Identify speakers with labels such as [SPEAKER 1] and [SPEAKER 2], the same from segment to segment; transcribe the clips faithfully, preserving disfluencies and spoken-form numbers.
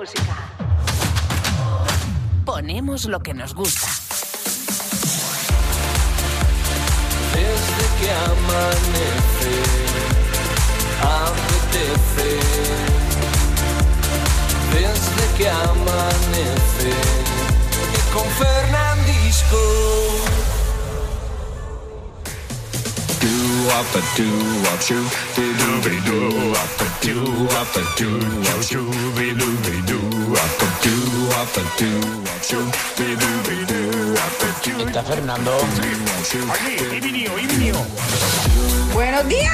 [SPEAKER 1] música. Ponemos lo que nos gusta.
[SPEAKER 2] Desde que amanece, apetece. Desde que amanece, y con Fernandisco. Do up a do up shoo, be do be do up a do up a do up shoo, be do be do up a do up a do up shoo, be do be do up a do.
[SPEAKER 3] Está Fernando.
[SPEAKER 4] Aquí, y vinió, y vinió.
[SPEAKER 5] ¡Buenos días!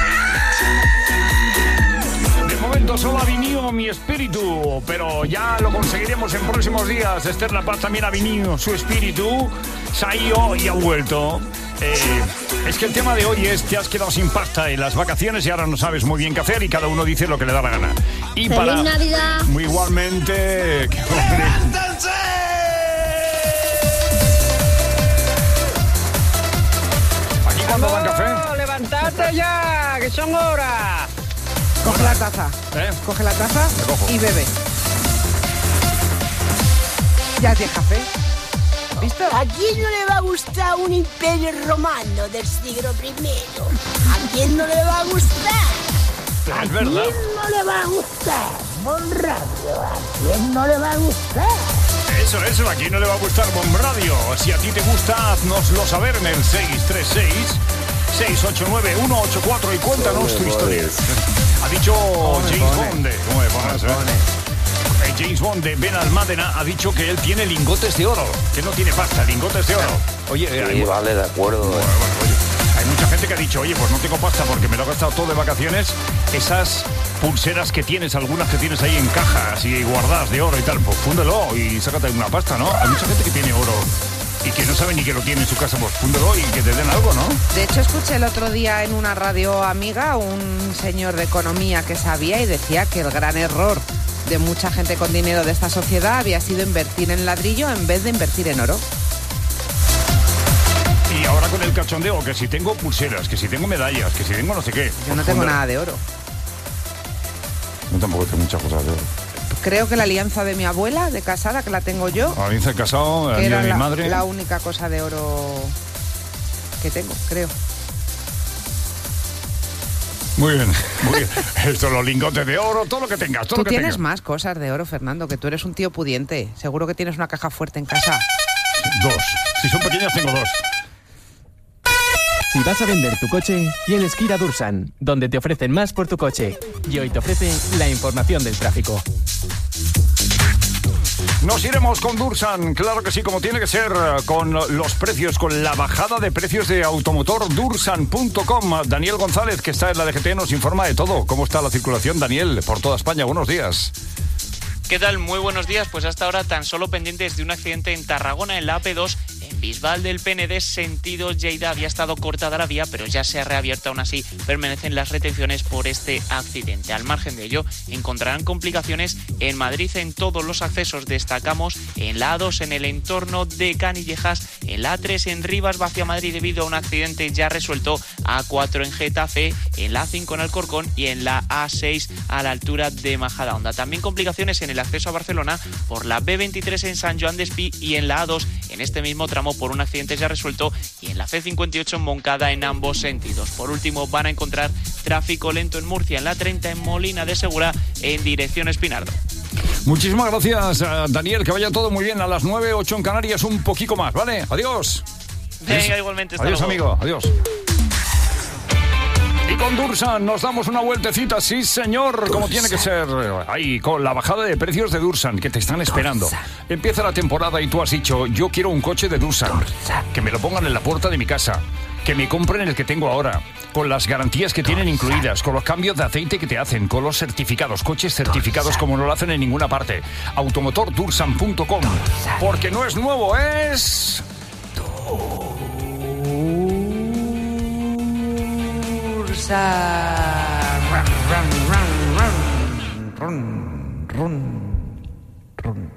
[SPEAKER 4] De momento solo ha venido mi espíritu, pero ya lo conseguiremos en próximos días. Esther La Paz también ha venido su espíritu, se ha ido y ha vuelto. Eh, es que el tema de hoy es: te has quedado sin pasta en las vacaciones y ahora no sabes muy bien qué hacer y cada uno dice lo que le da la gana. Y
[SPEAKER 6] ¡Feliz
[SPEAKER 4] para
[SPEAKER 6] Navidad!
[SPEAKER 4] Muy igualmente.
[SPEAKER 2] ¡Levántense!
[SPEAKER 4] ¿Aquí cuándo dan café?
[SPEAKER 5] ¡Levantad ya! ¡Que son horas! Coge la taza.
[SPEAKER 4] ¿Eh?
[SPEAKER 5] Coge la taza
[SPEAKER 4] Me cojo.
[SPEAKER 5] y bebe. Ya tienes café. ¿Visto?
[SPEAKER 7] ¿A quién no le va a gustar un imperio romano del siglo primero? ¿A quién no le va a gustar? ¿A
[SPEAKER 4] Es verdad.
[SPEAKER 7] quién no le va a gustar? Bon Radio, ¿a quién no le va a gustar?
[SPEAKER 4] Eso, eso, aquí no le va a gustar Bon Radio. Si a ti te gusta, haznoslo saber en el seis tres seis, seis ocho nueve, uno ocho cuatro y cuéntanos tu historia. Ha dicho James Bond, de, ¿cómo me pones, eh? Eh, James Bond de Ben Almádena ha dicho que él tiene lingotes de oro, que no tiene pasta, lingotes de oro. Oye, eh, hay,
[SPEAKER 3] Sí, vale, de acuerdo.
[SPEAKER 4] bueno, bueno, oye, hay mucha gente que ha dicho, oye, pues no tengo pasta porque me lo he gastado todo de vacaciones. Esas pulseras que tienes, algunas que tienes ahí en cajas y guardadas de oro y tal, pues fúndelo y sácate una pasta, ¿no? Hay mucha gente que tiene oro y que no sabe ni que lo tiene en su casa, pues fúndelo y que te den algo, ¿no?
[SPEAKER 5] De hecho, escuché el otro día en una radio amiga un señor de economía que sabía y decía que el gran error de mucha gente con dinero de esta sociedad había sido invertir en ladrillo en vez de invertir en oro.
[SPEAKER 4] Y ahora con el cachondeo, que si tengo pulseras, que si tengo medallas, que si tengo no sé qué.
[SPEAKER 5] Yo no tengo nada de oro.
[SPEAKER 4] Yo tampoco tengo muchas cosas de oro.
[SPEAKER 5] Creo que la alianza de mi abuela, de casada, que la tengo yo,
[SPEAKER 4] A mí se ha casado, a
[SPEAKER 5] que
[SPEAKER 4] mí
[SPEAKER 5] era
[SPEAKER 4] de mi
[SPEAKER 5] la,
[SPEAKER 4] madre.
[SPEAKER 5] la única cosa de oro que tengo, creo.
[SPEAKER 4] Muy bien, muy bien. Esto, los lingotes de oro, todo lo que tengas, todo
[SPEAKER 5] Tú
[SPEAKER 4] lo que
[SPEAKER 5] tienes
[SPEAKER 4] tengas.
[SPEAKER 5] más cosas de oro, Fernando, que tú eres un tío pudiente. Seguro que tienes una caja fuerte en casa.
[SPEAKER 4] Dos. Si son pequeñas, tengo dos.
[SPEAKER 8] Si vas a vender tu coche, tienes que ir a Dursan, donde te ofrecen más por tu coche. Y hoy te ofrece la información del tráfico.
[SPEAKER 4] Nos iremos con Dursan, claro que sí, como tiene que ser, con los precios, con la bajada de precios de automotor dursan punto com. Daniel González, que está en la D G T, nos informa de todo. ¿Cómo está la circulación, Daniel, por toda España? Buenos días.
[SPEAKER 9] ¿Qué tal? Muy buenos días. Pues hasta ahora tan solo pendientes de un accidente en Tarragona, en la A P dos, en Bisbal del P N D, sentido Lleida. Había estado cortada la vía, pero ya se ha reabierto. Aún así, permanecen las retenciones por este accidente. Al margen de ello, encontrarán complicaciones en Madrid en todos los accesos. Destacamos en la A dos, en el entorno de Canillejas, en la A tres, en Rivas, hacia Madrid, debido a un accidente ya resuelto. A cuatro en Getafe, en la A cinco en Alcorcón y en la A seis a la altura de Majadahonda. También complicaciones en el acceso a Barcelona por la B veintitrés en San Joan d'Espí y en la A dos en este mismo tramo por un accidente ya resuelto, y en la C cincuenta y ocho en Moncada en ambos sentidos. Por último, van a encontrar tráfico lento en Murcia, en la treinta en Molina de Segura en dirección Espinardo.
[SPEAKER 4] Muchísimas gracias, Daniel, que vaya todo muy bien. A las nueve, ocho en Canarias, un poquito más, ¿vale? Adiós.
[SPEAKER 9] Venga,
[SPEAKER 4] Adiós.
[SPEAKER 9] igualmente. Hasta
[SPEAKER 4] Adiós,
[SPEAKER 9] luego.
[SPEAKER 4] amigo, adiós. Y con Dursan nos damos una vueltecita, sí señor, Dursan, como tiene que ser. Ahí, con la bajada de precios de Dursan, que te están esperando. Dursan. Empieza la temporada y tú has dicho, yo quiero un coche de Dursan, Dursan, que me lo pongan en la puerta de mi casa, que me compren el que tengo ahora, con las garantías que Dursan tienen incluidas, con los cambios de aceite que te hacen, con los certificados, coches certificados Dursan, como no lo hacen en ninguna parte. automotor dursan punto com, porque no es nuevo, es...
[SPEAKER 5] Run, run, run, run, run, run,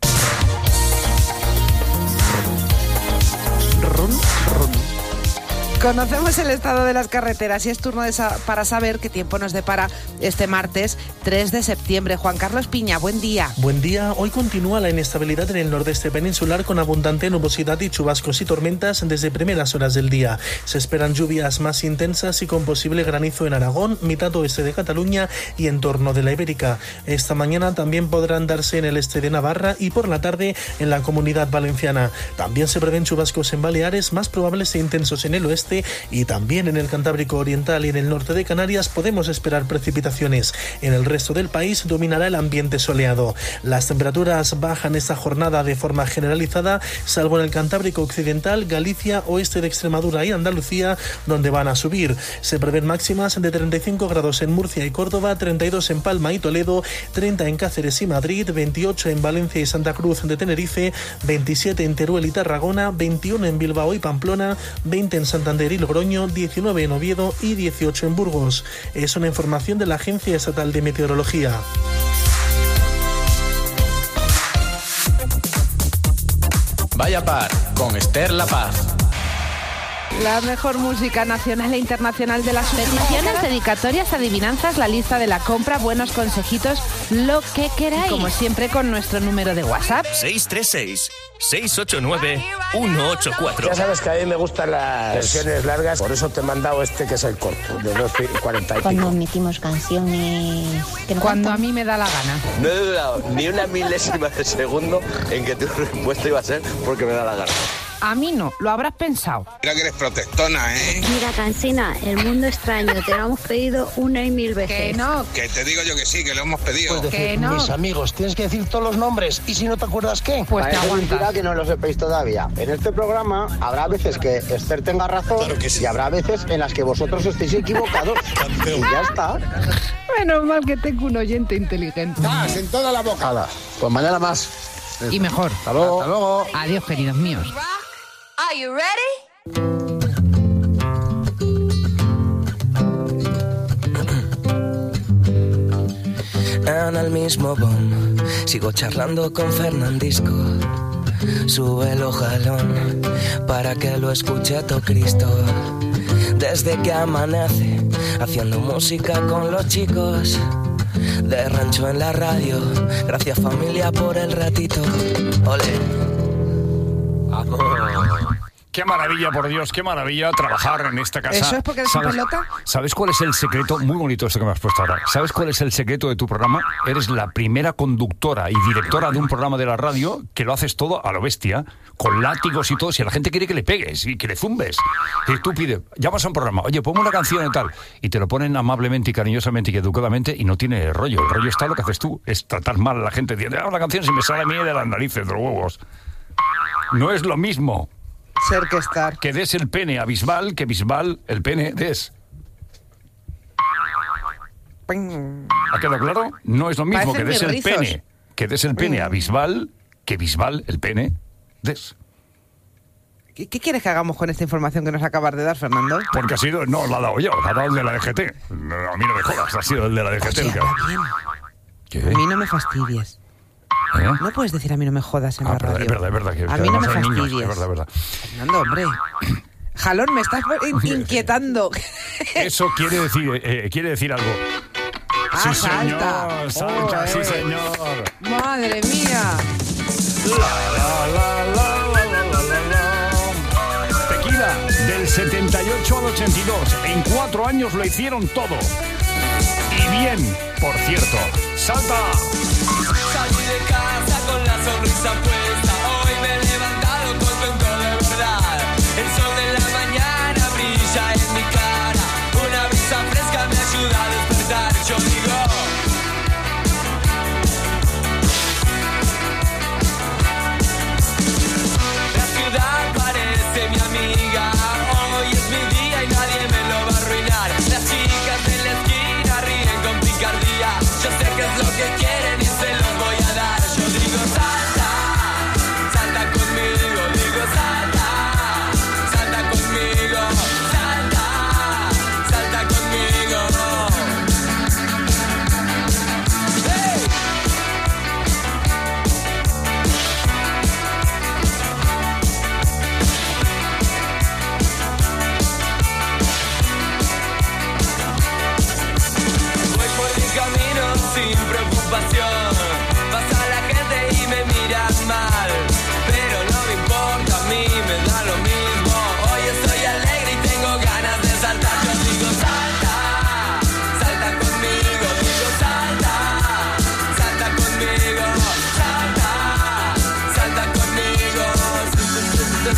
[SPEAKER 5] run, run, run. Conocemos el estado de las carreteras y es turno de sa- para saber qué tiempo nos depara este martes tres de septiembre. Juan Carlos Piña, buen día.
[SPEAKER 3] Buen día. Hoy continúa la inestabilidad en el nordeste peninsular con abundante nubosidad y chubascos y tormentas desde primeras horas del día. Se esperan lluvias más intensas y con posible granizo en Aragón, mitad oeste de Cataluña y en torno de la Ibérica. Esta mañana también podrán darse en el este de Navarra y por la tarde en la Comunidad Valenciana. También se prevén chubascos en Baleares, más probables e intensos en el oeste, y también en el Cantábrico Oriental y en el norte de Canarias podemos esperar precipitaciones. En el resto del país dominará el ambiente soleado. Las temperaturas bajan esta jornada de forma generalizada, salvo en el Cantábrico Occidental, Galicia, oeste de Extremadura y Andalucía, donde van a subir. Se prevén máximas de treinta y cinco grados en Murcia y Córdoba, treinta y dos en Palma y Toledo, treinta en Cáceres y Madrid, veintiocho en Valencia y Santa Cruz de Tenerife, veintisiete en Teruel y Tarragona, veintiuno en Bilbao y Pamplona, veinte en Santander y Logroño, diecinueve en Oviedo y dieciocho en Burgos. Es una información de la Agencia Estatal de Meteorología.
[SPEAKER 6] Vaya Par, con Esther La Paz.
[SPEAKER 5] La mejor música nacional e internacional de las últimas dedicatorias, adivinanzas, la lista de la compra, buenos consejitos, lo que queráis. Como siempre con nuestro número de WhatsApp.
[SPEAKER 10] seis tres seis, seis ocho nueve, uno ocho cuatro.
[SPEAKER 11] Ya sabes que a mí me gustan las versiones largas, por eso te he mandado este que es el corto, de dos cuarenta y pico.
[SPEAKER 12] Cuando metimos canciones... que no
[SPEAKER 5] Cuando
[SPEAKER 12] cantan.
[SPEAKER 5] a mí me da la gana.
[SPEAKER 13] No he dudado ni una milésima de segundo en que tu respuesta iba a ser porque me da la gana.
[SPEAKER 5] A mí no, lo habrás pensado.
[SPEAKER 14] Mira que eres protestona, ¿eh?
[SPEAKER 15] Mira, Cansina, el mundo extraño, te lo hemos pedido una y mil veces.
[SPEAKER 5] Que no.
[SPEAKER 14] Que te digo yo que sí, que lo hemos pedido.
[SPEAKER 11] Pues decir,
[SPEAKER 5] Que no.
[SPEAKER 11] mis amigos, tienes que decir todos los nombres y si no te acuerdas, ¿qué?
[SPEAKER 5] Pues te
[SPEAKER 11] Parece
[SPEAKER 5] aguantas.
[SPEAKER 11] mentira que no lo sepáis todavía. En este programa habrá veces que Esther tenga razón
[SPEAKER 14] Claro que sí.
[SPEAKER 11] y habrá veces en las que vosotros estéis equivocados. Y ya está.
[SPEAKER 5] Menos mal que tengo un oyente inteligente.
[SPEAKER 14] ¡Más en toda la boca!
[SPEAKER 11] Nada, pues mañana más.
[SPEAKER 5] Y mejor.
[SPEAKER 11] Hasta luego. Hasta luego.
[SPEAKER 5] Adiós, queridos míos.
[SPEAKER 16] Are you ready?
[SPEAKER 17] En el mismo bomb sigo charlando con Fernandisco. Sube el jalón para que lo escuche todo Cristo. Desde que amanece haciendo música con los chicos de rancho en la radio. Gracias familia por el ratito. Ole.
[SPEAKER 4] Qué maravilla, por Dios, qué maravilla trabajar en esta casa.
[SPEAKER 5] ¿Eso es porque eres un
[SPEAKER 4] ¿Sabes,
[SPEAKER 5] pelota?
[SPEAKER 4] ¿Sabes cuál es el secreto? Muy bonito esto que me has puesto ahora. ¿Sabes cuál es el secreto de tu programa? Eres la primera conductora y directora de un programa de la radio que lo haces todo a lo bestia, con látigos y todo. Si la gente quiere que le pegues y que le zumbes. Y tú pides, llamas a un programa, oye, ponme una canción y tal. Y te lo ponen amablemente y cariñosamente y educadamente y no tiene rollo. El rollo está lo que haces tú, es tratar mal a la gente. Diciendo, ah, la canción si me sale a mí de las narices, de los huevos. No es lo mismo
[SPEAKER 5] Ser que estar.
[SPEAKER 4] que des el pene a Bisbal, que Bisbal el pene des. ¿Ha quedado claro? No es lo mismo
[SPEAKER 5] Parecen
[SPEAKER 4] que des el
[SPEAKER 5] mis rizos.
[SPEAKER 4] pene, que des el pene a Bisbal, que Bisbal el pene des.
[SPEAKER 5] ¿Qué, ¿Qué quieres que hagamos con esta información que nos acabas de dar, Fernando?
[SPEAKER 4] Porque ha sido, no, la ha dado yo, la ha dado el de la D G T. No, a mí no me jodas, ha sido el de la D G T.
[SPEAKER 5] Oye,
[SPEAKER 4] el que-
[SPEAKER 5] habla bien.
[SPEAKER 4] ¿Qué?
[SPEAKER 5] A mí no me fastidies.
[SPEAKER 4] ¿Eh?
[SPEAKER 5] No puedes decir a mí no me jodas en
[SPEAKER 4] Ah,
[SPEAKER 5] la
[SPEAKER 4] verdad,
[SPEAKER 5] radio.
[SPEAKER 4] es verdad, es verdad. Que,
[SPEAKER 5] a
[SPEAKER 4] que
[SPEAKER 5] mí no me
[SPEAKER 4] además hay niños,
[SPEAKER 5] fastidies.
[SPEAKER 4] es verdad, es verdad.
[SPEAKER 5] Fernando, hombre. Jalón, me estás in- inquietando.
[SPEAKER 4] Eso quiere decir, eh, quiere decir algo.
[SPEAKER 5] Ah,
[SPEAKER 4] sí,
[SPEAKER 5] salta.
[SPEAKER 4] señor, salta,
[SPEAKER 5] Oh,
[SPEAKER 4] sí,
[SPEAKER 5] eh.
[SPEAKER 4] señor.
[SPEAKER 5] Madre mía.
[SPEAKER 4] Tequila, del setenta y ocho al ochenta y dos. En cuatro años lo hicieron todo. Y bien, por cierto. ¡Salta!
[SPEAKER 18] Salí de casa con la sonrisa puesta. Hoy me he levantado contento de verdad. El sol de la mañana brilla en mi cara. Una brisa fresca me ayuda a despertar. Yo digo... La ciudad parece mi amiga. Hoy es mi día y nadie me lo va a arruinar. Las chicas en la esquina ríen con picardía. Yo sé que es lo que quieren y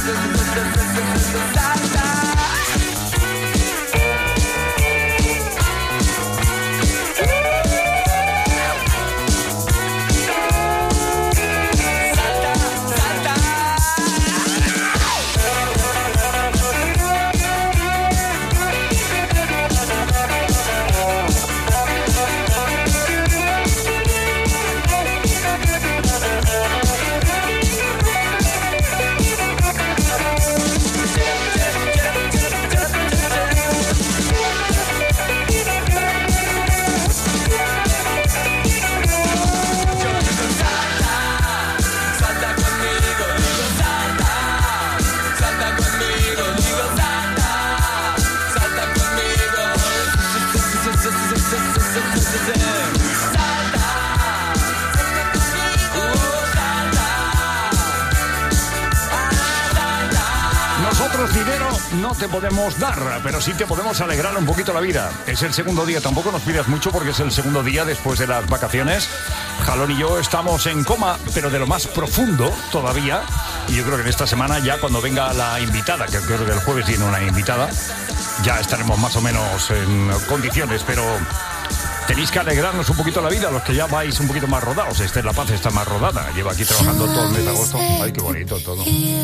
[SPEAKER 4] No te podemos dar, pero sí te podemos alegrar un poquito la vida. Es el segundo día, tampoco nos pidas mucho porque es el segundo día después de las vacaciones. Jalón y yo estamos en coma, pero de lo más profundo todavía. Y yo creo que en esta semana ya cuando venga la invitada, que creo que el jueves viene una invitada, ya estaremos más o menos en condiciones, pero tenéis que alegrarnos un poquito la vida, los que ya vais un poquito más rodados. Esther La Paz está más rodada, lleva aquí trabajando todo el mes de agosto. Ay, qué bonito todo.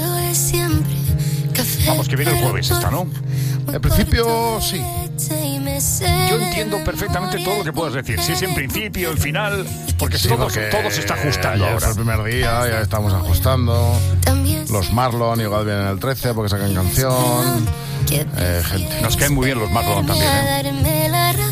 [SPEAKER 4] Vamos, que viene el jueves esta, ¿no?
[SPEAKER 19] En principio, sí.
[SPEAKER 4] Yo entiendo perfectamente todo lo que puedas decir. Si es en principio, en final, porque sí, todo, porque todo se está ajustando
[SPEAKER 19] ya
[SPEAKER 4] ahora.
[SPEAKER 19] Es el primer día, ya estamos ajustando. Los Marlon igual vienen el trece porque sacan canción. Eh, gente.
[SPEAKER 4] Nos caen muy bien los Marlon también, ¿eh?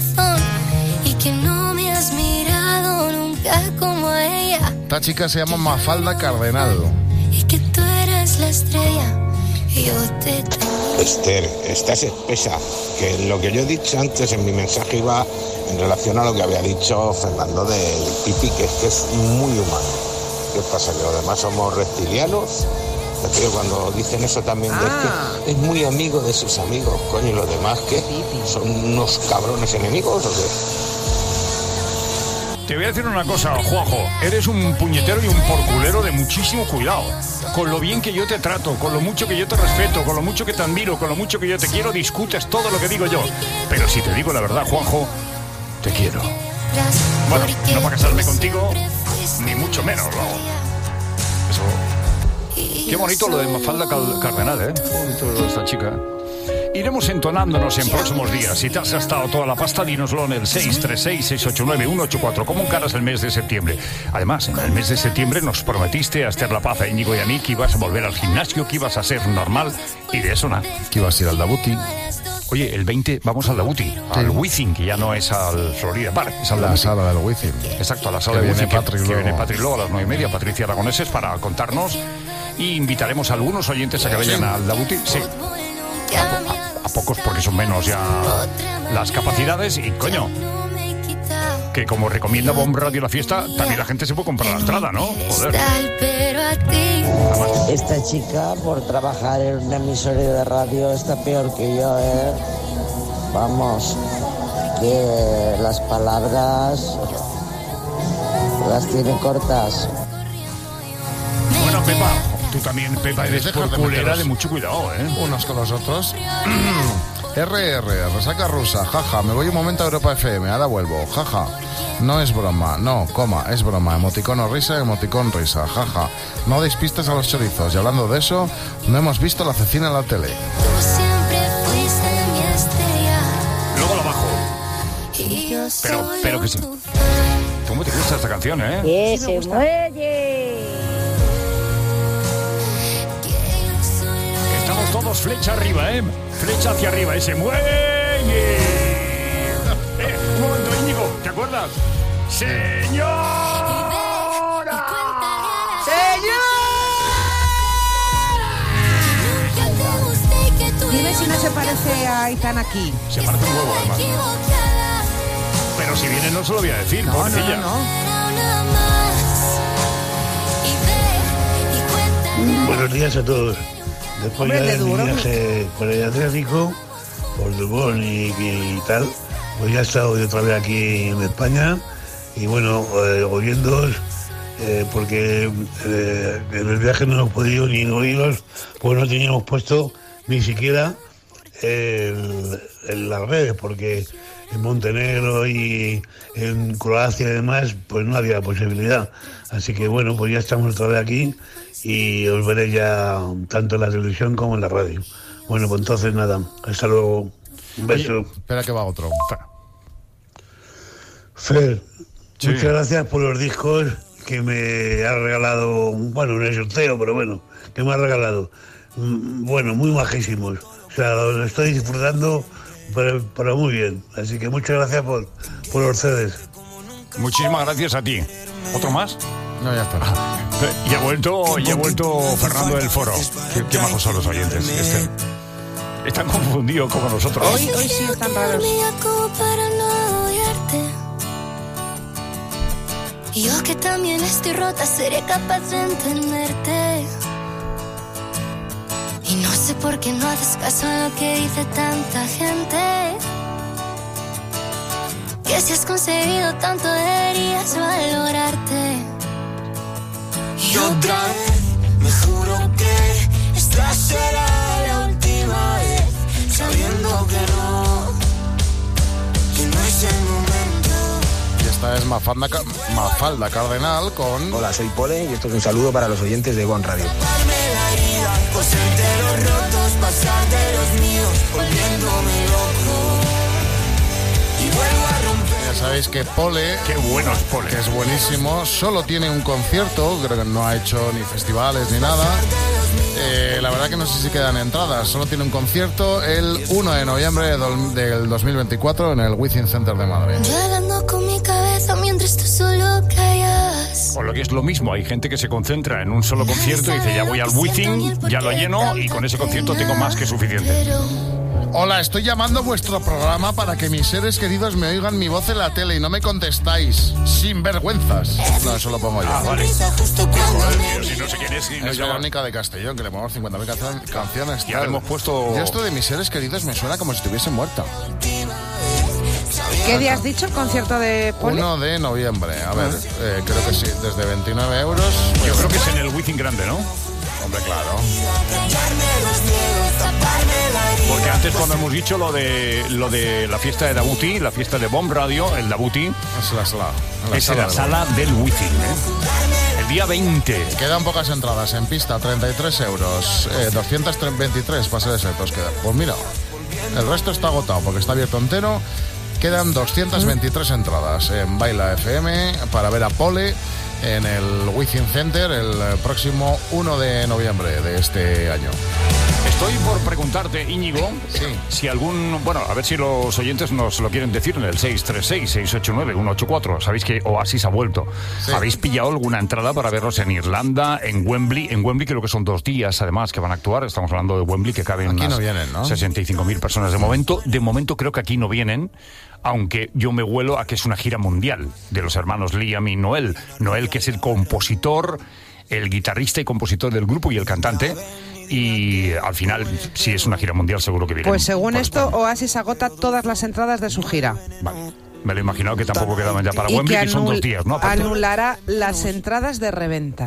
[SPEAKER 19] Esta chica se llama Mafalda Cardenal.
[SPEAKER 20] Y que tú eres la estrella.
[SPEAKER 14] Esther, estás espesa, que lo que yo he dicho antes en mi mensaje iba en relación a lo que había dicho Fernando del pipí, que es que es muy humano. ¿Qué pasa? ¿Que los demás somos reptilianos? Es que cuando dicen eso también ah. de que es muy amigo de sus amigos, coño, ¿y los demás qué? ¿Son unos cabrones enemigos o qué?
[SPEAKER 4] Te voy a decir una cosa, Juanjo, eres un puñetero y un porculero de muchísimo cuidado. Con lo bien que yo te trato, con lo mucho que yo te respeto, con lo mucho que te admiro, con lo mucho que yo te quiero, discutes todo lo que digo yo. Pero si te digo la verdad, Juanjo, te quiero. Bueno, no para casarme contigo, ni mucho menos, ¿no? Eso. Qué bonito lo de Mafalda Cardenal, ¿eh? Qué bonito lo de esta chica. Iremos entonándonos en próximos días. Si te has gastado toda la pasta, dínoslo en el seis tres seis, seis ocho nueve, uno ocho cuatro. ¿Cómo encaras el mes de septiembre? Además, en el mes de septiembre nos prometiste a Esther La Paz, a Íñigo y a mí que ibas a volver al gimnasio, que ibas a ser normal, y de eso nada.
[SPEAKER 19] Que ibas a ir al Dabuti.
[SPEAKER 4] Oye, el veinte vamos al Dabuti, sí. Al Wizzing, que ya no es al Florida Park, es al
[SPEAKER 19] la
[SPEAKER 4] Dabuti.
[SPEAKER 19] Sala del Wizzing.
[SPEAKER 4] Exacto, a la sala
[SPEAKER 19] del
[SPEAKER 4] Wizzing, que,
[SPEAKER 19] Patrick
[SPEAKER 4] que viene Patrick luego a las nueve y media, Patricia Aragoneses, para contarnos, y invitaremos a algunos oyentes a que vayan sí. al Dabuti. Sí. A, a, a pocos porque son menos ya las capacidades y coño, que como recomienda Bomb Radio La Fiesta, también la gente se puede comprar la entrada, ¿no? Joder.
[SPEAKER 21] Esta chica por trabajar en una emisora de radio está peor que yo, ¿eh? Vamos, que las palabras las tiene cortas.
[SPEAKER 4] Bueno, Pepa, tú también, Pepa, eres porculera de mucho cuidado, ¿eh?
[SPEAKER 19] Unos con los otros. R R, resaca rusa, jaja, me voy un momento a Europa F M, ahora vuelvo, jaja. No es broma, no, coma, es broma, emoticono risa, emoticón risa, jaja. No deis pistas a los chorizos, y hablando de eso, no hemos visto la cecina en la tele.
[SPEAKER 4] Luego lo bajo. Pero, pero que sí. ¿Cómo te gusta esta canción, eh?
[SPEAKER 15] ¡Que se muelle!
[SPEAKER 4] Estamos todos flecha arriba, ¿eh? Flecha hacia arriba, ese muelle. Eh, un momento, Íñigo, ¿te acuerdas? ¡Señora!
[SPEAKER 5] ¡Señor! Dime si no se parece a Itán aquí.
[SPEAKER 4] Se parece un huevo, además. Pero si viene no se lo voy a decir,
[SPEAKER 5] no,
[SPEAKER 4] pobrecilla.
[SPEAKER 5] No,
[SPEAKER 22] no, no. Buenos días a todos. Después
[SPEAKER 5] Hombre,
[SPEAKER 22] ya de mi
[SPEAKER 5] duro,
[SPEAKER 22] viaje por el Atlántico, por Dubón y, y tal, pues ya he estado otra vez aquí en España y bueno, eh, oyéndoos eh, porque eh, en el viaje no hemos podido ni oírlos, pues no teníamos puesto ni siquiera el, en las redes, porque en Montenegro y en Croacia y demás, pues no había posibilidad. Así que bueno, pues ya estamos otra vez aquí y os veré ya tanto en la televisión como en la radio. Bueno, pues entonces nada, hasta luego. Un beso.
[SPEAKER 19] Oye, espera que va otro.
[SPEAKER 22] Fer,
[SPEAKER 4] sí.
[SPEAKER 22] Muchas gracias por los discos que me ha regalado, bueno, no es sorteo, pero bueno, que me ha regalado. Bueno, muy majísimos. O sea, los estoy disfrutando, pero, pero muy bien. Así que muchas gracias por, por los C Ds.
[SPEAKER 4] Muchísimas gracias a ti. ¿Otro más?
[SPEAKER 19] No, ya está.
[SPEAKER 4] Y ha vuelto, y ha vuelto Fernando del Foro. Qué, qué majos son los oyentes. Este, están confundidos como nosotros.
[SPEAKER 5] Hoy, hoy sí están raros.
[SPEAKER 20] Yo que también estoy rota, seré capaz de entenderte. Y no sé por qué no haces caso a lo que dice tanta gente. Que si has conseguido tanto deberías valorarte.
[SPEAKER 18] Y otra vez me juro que esta será la última vez, sabiendo que no, que no es el momento.
[SPEAKER 19] Esta es Mafalda, Mafalda Cardenal con...
[SPEAKER 11] Hola, soy Pole y esto es un saludo para los oyentes de Bon Radio.
[SPEAKER 19] Ya sabéis que Pole,
[SPEAKER 4] qué bueno es Pole,
[SPEAKER 19] que es buenísimo, solo tiene un concierto, creo que no ha hecho ni festivales ni nada. Eh, la verdad que no sé si quedan entradas, solo tiene un concierto el uno de noviembre del dos mil veinticuatro en el Wizzing Center de Madrid.
[SPEAKER 20] Yo hablando con mi cabeza mientras tú solo callas.
[SPEAKER 4] O lo que es lo mismo, hay gente que se concentra en un solo concierto y dice, ya voy al Wizzing, ya lo lleno y con ese concierto tengo más que suficiente.
[SPEAKER 19] Hola, estoy llamando a vuestro programa para que mis seres queridos me oigan mi voz en la tele y no me contestáis. Sin vergüenzas. No, eso lo pongo yo.
[SPEAKER 4] Ah, vale. Joder, tío, si no sé quién es. Si no
[SPEAKER 19] es
[SPEAKER 4] llama...
[SPEAKER 19] Verónica de Castellón, que le ponemos cincuenta mil canciones. canciones
[SPEAKER 4] Ya le hemos puesto...
[SPEAKER 19] Yo esto de mis seres queridos me suena como si estuviese muerta.
[SPEAKER 5] ¿Qué día has dicho el concierto de Pole?
[SPEAKER 19] uno de noviembre. A ver, eh, creo que sí. Desde veintinueve euros.
[SPEAKER 4] Yo creo que es en el Wizzing grande, ¿no?
[SPEAKER 19] Hombre, claro.
[SPEAKER 4] Porque antes cuando hemos dicho lo de lo de la fiesta de Dabuti, la fiesta de Bomb Radio, el Dabuti
[SPEAKER 19] es la sala, la
[SPEAKER 4] es
[SPEAKER 19] sala,
[SPEAKER 4] la sala del Wizzing, ¿eh? El día veinte.
[SPEAKER 19] Quedan pocas entradas en pista, treinta y tres euros, eh, doscientos veintitrés pases sectos quedan. Pues mira, el resto está agotado porque está abierto entero. Quedan doscientas veintitrés entradas en Baila F M para ver a Pole en el Wizzing Center el próximo uno de noviembre de este año.
[SPEAKER 4] Estoy por preguntarte, Íñigo,
[SPEAKER 19] sí.
[SPEAKER 4] si algún... Bueno, a ver si los oyentes nos lo quieren decir en el seis tres seis, seis ocho nueve, uno ocho cuatro. Sabéis que Oasis ha vuelto. Sí. ¿Habéis pillado alguna entrada para verlos en Irlanda, en Wembley? En Wembley creo que son dos días, además, que van a actuar. Estamos hablando de Wembley, que caben
[SPEAKER 19] aquí no vienen, ¿no?
[SPEAKER 4] sesenta y cinco mil personas de momento. De momento creo que aquí no vienen, aunque yo me huelo a que es una gira mundial de los hermanos Liam y Noel. Noel, que es el compositor, el guitarrista y compositor del grupo y el cantante. Y al final, si es una gira mundial, seguro que viene.
[SPEAKER 5] Pues según esto, Oasis agota todas las entradas de su gira.
[SPEAKER 4] Vale. Me lo he imaginado que tampoco quedaban ya para y Wembley, que, que son dos días, ¿no? Aparte.
[SPEAKER 5] Anulará las entradas de reventa.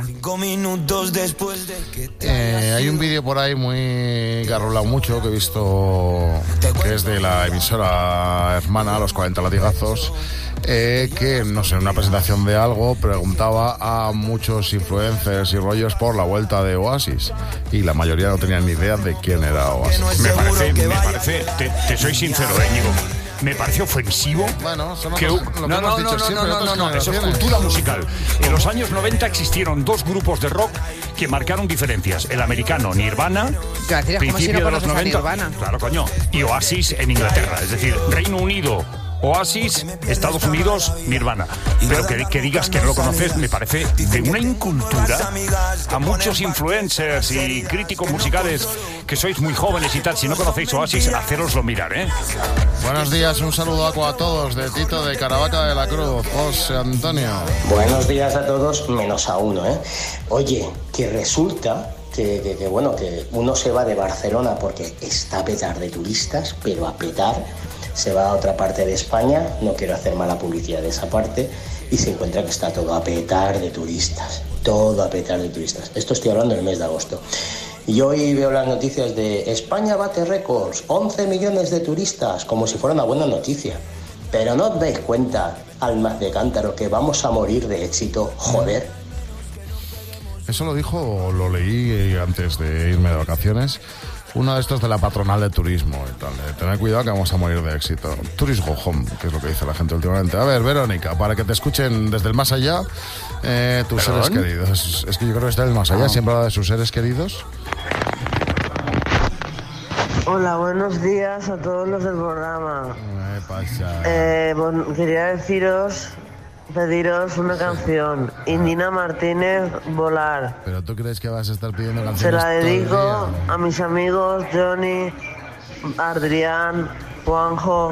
[SPEAKER 19] Eh, hay un vídeo por ahí muy garrulado mucho que he visto, que es de la emisora hermana, Los cuarenta latigazos, eh, que, no sé, en una presentación de algo preguntaba a muchos influencers y rollos por la vuelta de Oasis. Y la mayoría no tenían ni idea de quién era Oasis.
[SPEAKER 4] Me parece, me parece, te, te soy sincero, eh, Íñigo. Me parece ofensivo.
[SPEAKER 19] Bueno, son
[SPEAKER 4] que,
[SPEAKER 19] lo que
[SPEAKER 4] no, no,
[SPEAKER 19] hemos
[SPEAKER 4] no,
[SPEAKER 19] dicho
[SPEAKER 4] no,
[SPEAKER 19] siempre,
[SPEAKER 4] no, no, no, eso es cultura musical. En los años noventa existieron dos grupos de rock que marcaron diferencias. El americano Nirvana,
[SPEAKER 5] Gracias,
[SPEAKER 4] principio
[SPEAKER 5] si no
[SPEAKER 4] de los noventa.
[SPEAKER 5] Nirvana.
[SPEAKER 4] Claro, coño. Y Oasis en Inglaterra. Es decir, Reino Unido, Oasis, Estados Unidos, Nirvana. Pero que, que digas que no lo conoces me parece de una incultura a muchos influencers y críticos musicales que sois muy jóvenes y tal. Si no conocéis Oasis, hacéroslo mirar, ¿eh?
[SPEAKER 19] Buenos días, un saludo a todos de Tito de Caravaca de la Cruz, José Antonio.
[SPEAKER 1] Buenos días a todos, menos a uno, ¿eh? Oye, que resulta que, que, que bueno, que uno se va de Barcelona porque está a petar de turistas, pero a petar. Se va a otra parte de España, no quiero hacer mala publicidad de esa parte, y se encuentra que está todo a petar de turistas, todo a petar de turistas. Esto estoy hablando del mes de agosto. Y hoy veo las noticias de España bate récords, once millones de turistas, como si fuera una buena noticia. Pero no os dais cuenta, almas de cántaro, que vamos a morir de éxito, joder.
[SPEAKER 19] Eso lo dijo, o lo leí antes de irme de vacaciones, uno de estos de la patronal de turismo y tal. De tener cuidado que vamos a morir de éxito. Tourist go home, que es lo que dice la gente últimamente. A ver, Verónica, para que te escuchen desde el más allá, eh, tus ¿Perdón? seres queridos. Es que yo creo que está el más allá, ah. siempre habla de sus seres queridos.
[SPEAKER 2] Hola, buenos días a todos los del programa.
[SPEAKER 19] ¿Qué pasa?
[SPEAKER 2] Eh, bueno, quería deciros, pediros una canción. Indina Martínez, Volar.
[SPEAKER 19] ¿Pero tú crees que vas a estar pidiendo canciones?
[SPEAKER 2] Se la dedico a mis amigos Johnny, Adrián, Juanjo,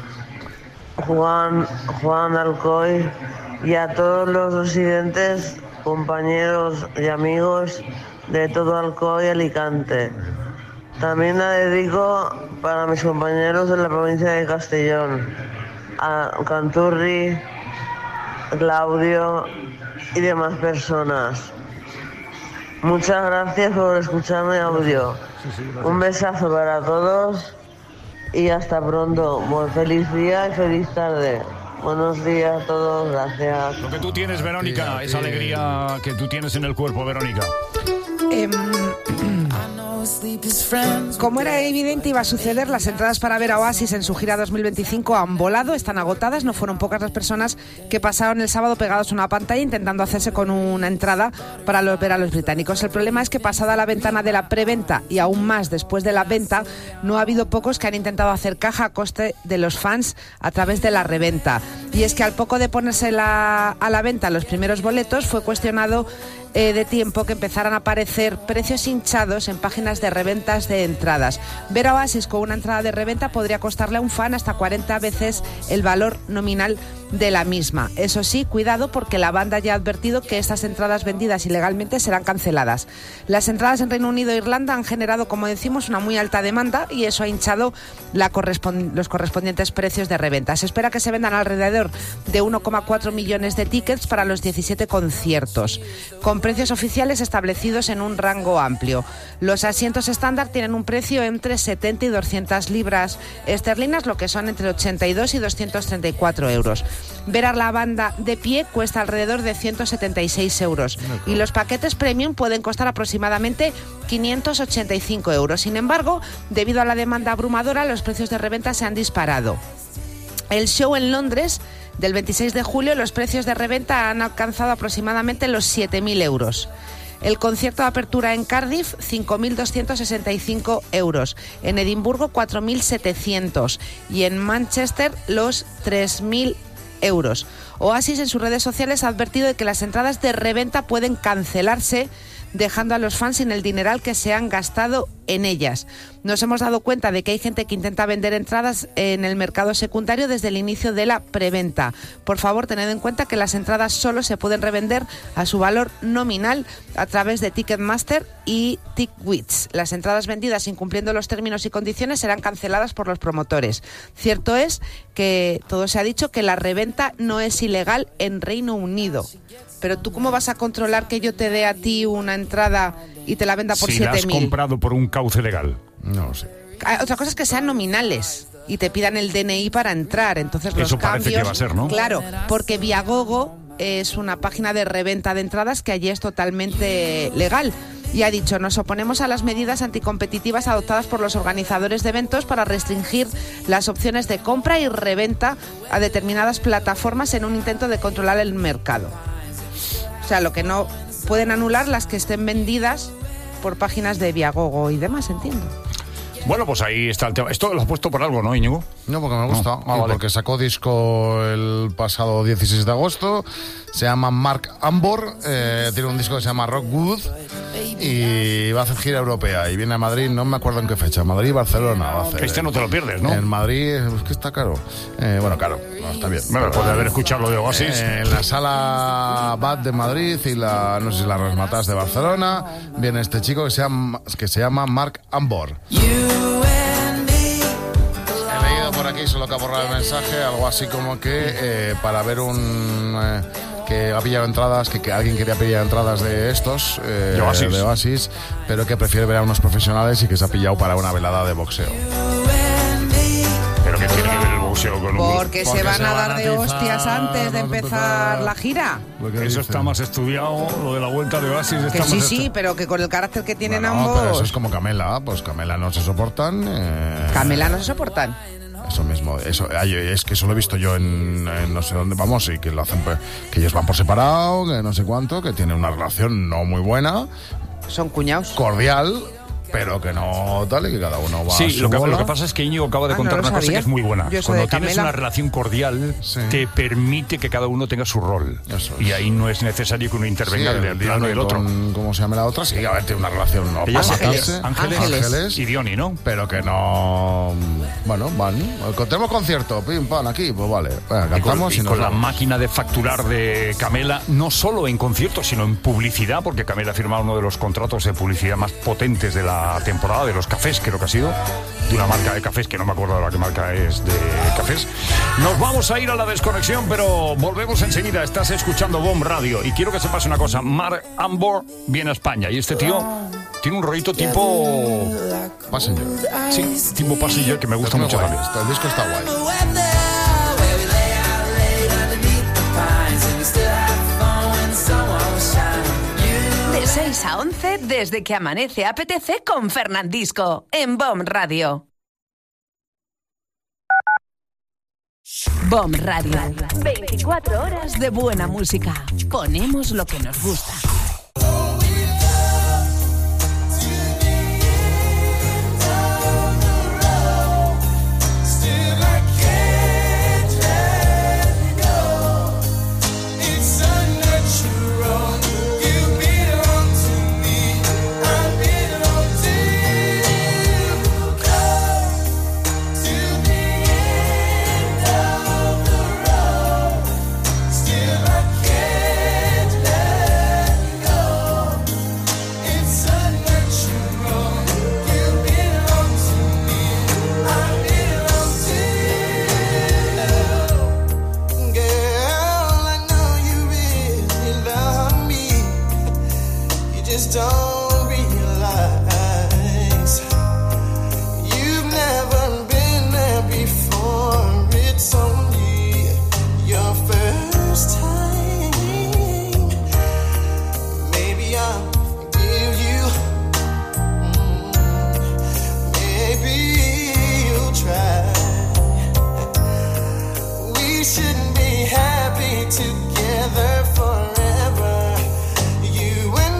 [SPEAKER 2] Juan, Juan Alcoy y a todos los residentes, compañeros y amigos de todo Alcoy y Alicante. También la dedico para mis compañeros de la provincia de Castellón, a Canturri, Claudio y demás personas. Muchas gracias por escucharme audio. Un besazo para todos y hasta pronto. Muy feliz día y feliz tarde. Buenos días a todos, gracias.
[SPEAKER 4] Lo que tú tienes, Verónica, esa alegría que tú tienes en el cuerpo, Verónica.
[SPEAKER 5] Eh, Como era evidente iba a suceder, las entradas para ver a Oasis en su gira dos mil veinticinco han volado, están agotadas. No fueron pocas las personas que pasaron el sábado pegados a una pantalla intentando hacerse con una entrada para los, ver a los británicos. El problema es que pasada la ventana de la preventa y aún más después de la venta, no ha habido pocos que han intentado hacer caja a coste de los fans a través de la reventa. Y es que al poco de ponerse la, a la venta los primeros boletos, fue cuestionado Eh, de tiempo que empezaran a aparecer precios hinchados en páginas de reventas de entradas. Ver a Oasis con una entrada de reventa podría costarle a un fan hasta cuarenta veces el valor nominal de la misma. Eso sí, cuidado, porque la banda ya ha advertido que estas entradas vendidas ilegalmente serán canceladas. Las entradas en Reino Unido e Irlanda han generado, como decimos, una muy alta demanda y eso ha hinchado la correspond- los correspondientes precios de reventa. Se espera que se vendan alrededor de uno coma cuatro millones de tickets para los diecisiete conciertos, con precios oficiales establecidos en un rango amplio. Los asientos estándar tienen un precio entre setenta y doscientas libras esterlinas, lo que son entre ochenta y dos y doscientos treinta y cuatro euros. Ver a la banda de pie cuesta alrededor de ciento setenta y seis euros y los paquetes premium pueden costar aproximadamente quinientos ochenta y cinco euros. Sin embargo, debido a la demanda abrumadora, los precios de reventa se han disparado. El show en Londres del veintiséis de julio, los precios de reventa han alcanzado aproximadamente los siete mil euros. El concierto de apertura en Cardiff, cinco mil doscientos sesenta y cinco euros. En Edimburgo, cuatro mil setecientos. Y en Manchester, los tres mil euros. Oasis en sus redes sociales ha advertido de que las entradas de reventa pueden cancelarse, dejando a los fans sin el dineral que se han gastado en ellas. Nos hemos dado cuenta de que hay gente que intenta vender entradas en el mercado secundario desde el inicio de la preventa. Por favor, tened en cuenta que las entradas solo se pueden revender a su valor nominal a través de Ticketmaster y Tickwits. Las entradas vendidas incumpliendo los términos y condiciones serán canceladas por los promotores. Cierto es que todo se ha dicho que la reventa no es ilegal en Reino Unido. Pero tú, ¿cómo vas a controlar que yo te dé a ti una entrada y te la venda por siete mil?
[SPEAKER 4] Si la has comprado por un cauce legal.
[SPEAKER 19] No lo sé.
[SPEAKER 5] Otra cosa es que sean nominales y te pidan el D N I para entrar. Entonces los
[SPEAKER 4] Eso
[SPEAKER 5] cambios,
[SPEAKER 4] parece que va a ser, ¿no?
[SPEAKER 5] Claro, porque Viagogo es una página de reventa de entradas que allí es totalmente legal. Y ha dicho, nos oponemos a las medidas anticompetitivas adoptadas por los organizadores de eventos para restringir las opciones de compra y reventa a determinadas plataformas en un intento de controlar el mercado. O sea, lo que no pueden anular las que estén vendidas por páginas de Viagogo y demás, entiendo.
[SPEAKER 4] Bueno, pues ahí está el tema. Esto lo has puesto por algo, ¿no, Íñigo?
[SPEAKER 19] No, porque me gusta.
[SPEAKER 4] No. Ah,
[SPEAKER 19] y
[SPEAKER 4] vale.
[SPEAKER 19] Porque sacó disco el pasado dieciséis de agosto. Se llama Mark Ambor. Eh, tiene un disco que se llama Rock Good. Y va a hacer gira europea. Y viene a Madrid, no me acuerdo en qué fecha. Madrid y Barcelona va a hacer.
[SPEAKER 4] Este no te lo pierdes, ¿no?
[SPEAKER 19] En Madrid, es que está caro. Eh, bueno, caro. No, está bien.
[SPEAKER 4] Bueno, puede haber escuchado lo de Oasis.
[SPEAKER 19] Eh, en la sala B A T de Madrid y la, no sé si la Rasmatas de Barcelona, viene este chico que se llama, que se llama Mark Ambor. He leído por aquí, solo que ha borrado el mensaje, algo así como que eh, para ver un... Eh, que ha pillado entradas, que, que alguien quería pillar entradas de estos, eh,
[SPEAKER 4] de, Oasis.
[SPEAKER 19] de Oasis, pero que prefiere ver a unos profesionales y que se ha pillado para una velada de boxeo.
[SPEAKER 4] ¿Pero qué tiene que ver el boxeo con un...
[SPEAKER 5] Porque, Porque se van se a dar van a de hostias antes de empezar la gira.
[SPEAKER 4] Eso dice. Está más estudiado, lo de la vuelta de Oasis.
[SPEAKER 5] Que
[SPEAKER 4] está
[SPEAKER 5] sí,
[SPEAKER 4] más
[SPEAKER 5] sí,
[SPEAKER 4] estu...
[SPEAKER 5] pero que con el carácter que tienen
[SPEAKER 19] bueno,
[SPEAKER 5] ambos...
[SPEAKER 19] pero eso es como Camela, pues Camela no se soportan. Eh...
[SPEAKER 5] Camela no se soportan.
[SPEAKER 19] Eso mismo, eso es que eso lo he visto yo en, en no sé dónde vamos y que lo hacen, que ellos van por separado, que no sé cuánto, que tienen una relación no muy buena.
[SPEAKER 5] Son cuñados.
[SPEAKER 19] Cordial. Pero que no tal y que cada uno va
[SPEAKER 4] sí,
[SPEAKER 19] a su
[SPEAKER 4] lo que,
[SPEAKER 19] bola.
[SPEAKER 4] lo que pasa es que Íñigo acaba de
[SPEAKER 5] ah,
[SPEAKER 4] contar
[SPEAKER 5] no
[SPEAKER 4] una
[SPEAKER 5] sabía.
[SPEAKER 4] cosa que es muy buena.
[SPEAKER 5] Yo
[SPEAKER 4] Cuando
[SPEAKER 5] de
[SPEAKER 4] tienes
[SPEAKER 5] Camela.
[SPEAKER 4] una relación cordial, sí. te permite que cada uno tenga su rol.
[SPEAKER 19] Eso
[SPEAKER 4] y ahí no es necesario que uno intervenga sí, del de uno y del otro.
[SPEAKER 19] Con, ¿Cómo se llama la otra? Sí, a ver, tiene una relación. No,
[SPEAKER 4] Ellas
[SPEAKER 19] Ángeles,
[SPEAKER 4] Ángeles,
[SPEAKER 19] Ángeles,
[SPEAKER 4] Ángeles y Diony, ¿no?
[SPEAKER 19] Pero que no... Bueno, van. Tenemos concierto, pim, pam, aquí, pues vale. Bueno, cantamos
[SPEAKER 4] y con, y
[SPEAKER 19] y
[SPEAKER 4] con la
[SPEAKER 19] vamos.
[SPEAKER 4] máquina de facturar de Camela, no solo en conciertos, sino en publicidad, porque Camela ha firmado uno de los contratos de publicidad más potentes de la temporada, de los cafés, creo que ha sido, de una marca de cafés, que no me acuerdo de la que marca es de cafés. Nos vamos a ir a la desconexión, pero volvemos enseguida. Estás escuchando Bomb Radio y quiero que sepas una cosa. Mark Ambor viene a España y este tío tiene un rollito tipo...
[SPEAKER 19] Passenger.
[SPEAKER 4] Sí, tipo Passenger, que me gusta mucho
[SPEAKER 19] guay.
[SPEAKER 4] también.
[SPEAKER 19] El disco está guay.
[SPEAKER 7] De seis a once, desde que amanece apetece con Fernandisco, en Bomb Radio. Bomb Radio. veinticuatro horas de buena música. Ponemos lo que nos gusta.
[SPEAKER 8] Don't realize you've never been there before. It's only your first time. Maybe I'll forgive you. Mm, maybe you'll try. We should be happy together forever. You and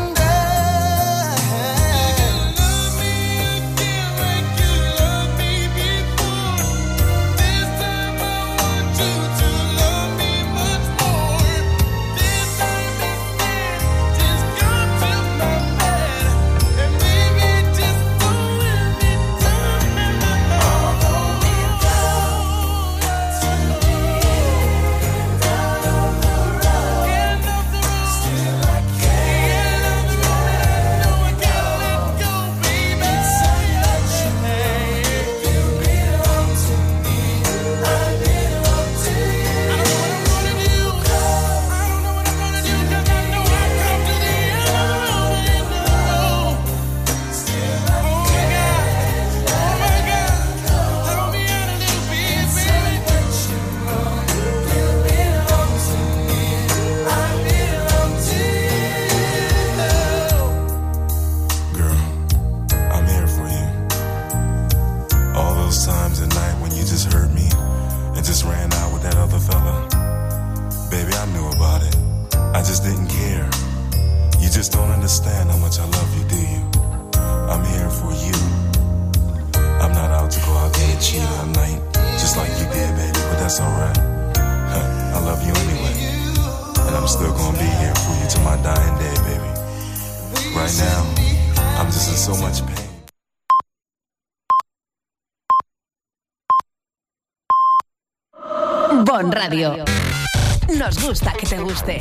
[SPEAKER 7] Bon Radio. Nos gusta que te guste.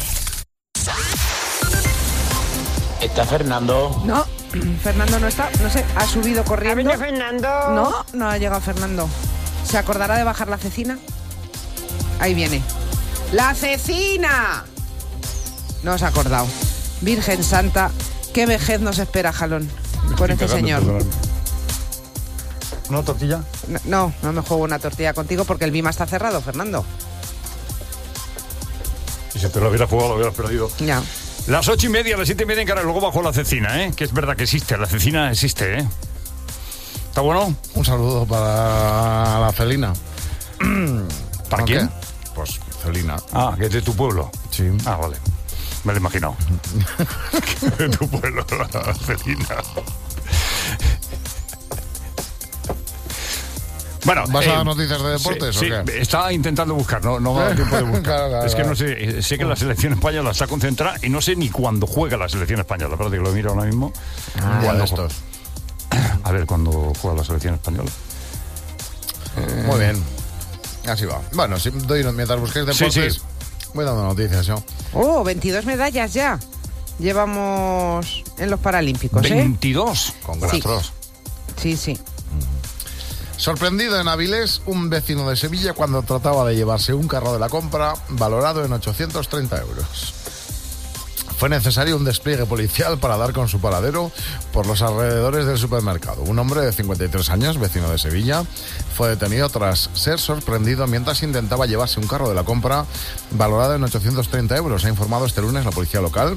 [SPEAKER 11] ¿Está Fernando?
[SPEAKER 5] No, Fernando no está, no sé, ha subido corriendo.
[SPEAKER 23] ¿Ha venido Fernando?
[SPEAKER 5] No, no ha llegado Fernando. ¿Se acordará de bajar la cecina? Ahí viene. ¡La cecina! No os ha acordado. Virgen Santa, qué vejez nos espera, Jalón, con este señor.
[SPEAKER 4] ¿Una tortilla?
[SPEAKER 5] No, no me juego una tortilla contigo porque el Bima está cerrado, Fernando.
[SPEAKER 4] Si se te lo hubiera jugado, lo hubieras perdido.
[SPEAKER 5] Ya.
[SPEAKER 4] Las ocho y media, las siete y media en cara, luego bajo la cecina, ¿eh? Que es verdad que existe, la cecina existe, ¿eh? ¿Está bueno?
[SPEAKER 19] Un saludo para la Celina.
[SPEAKER 4] ¿Para quién?
[SPEAKER 19] ¿Qué? Pues Celina.
[SPEAKER 4] Ah, que es de tu pueblo.
[SPEAKER 19] Sí.
[SPEAKER 4] Ah, vale. Me lo he imaginado. De tu pueblo, la Celina. Bueno,
[SPEAKER 19] ¿vas
[SPEAKER 4] eh,
[SPEAKER 19] a las noticias de deportes
[SPEAKER 4] sí,
[SPEAKER 19] o qué?
[SPEAKER 4] Sí, estaba intentando buscar, no, no me ha dado tiempo de buscar.
[SPEAKER 19] Claro, claro,
[SPEAKER 4] es que
[SPEAKER 19] claro.
[SPEAKER 4] no sé, sé que la selección española está concentrada y no sé ni cuándo juega la selección española. Espérate que lo miro ahora mismo.
[SPEAKER 19] Ah,
[SPEAKER 4] ¿Cuándo
[SPEAKER 19] estos.
[SPEAKER 4] juega? A ver, ¿cuándo juega la selección española?
[SPEAKER 19] Eh... Muy bien. Así va. Bueno, si doy mientras busquéis deportes,
[SPEAKER 4] sí, sí.
[SPEAKER 19] voy dando noticias yo.
[SPEAKER 5] Oh, veintidós medallas ya. Llevamos en los Paralímpicos, ¿eh?
[SPEAKER 4] veintidós.
[SPEAKER 19] Congratos.
[SPEAKER 5] Sí, sí.
[SPEAKER 19] Sorprendido en Avilés, un vecino de Sevilla cuando trataba de llevarse un carro de la compra valorado en ochocientos treinta euros. Fue necesario un despliegue policial para dar con su paradero por los alrededores del supermercado. Un hombre de cincuenta y tres años, vecino de Sevilla, fue detenido tras ser sorprendido mientras intentaba llevarse un carro de la compra valorado en ochocientos treinta euros. Ha informado este lunes la policía local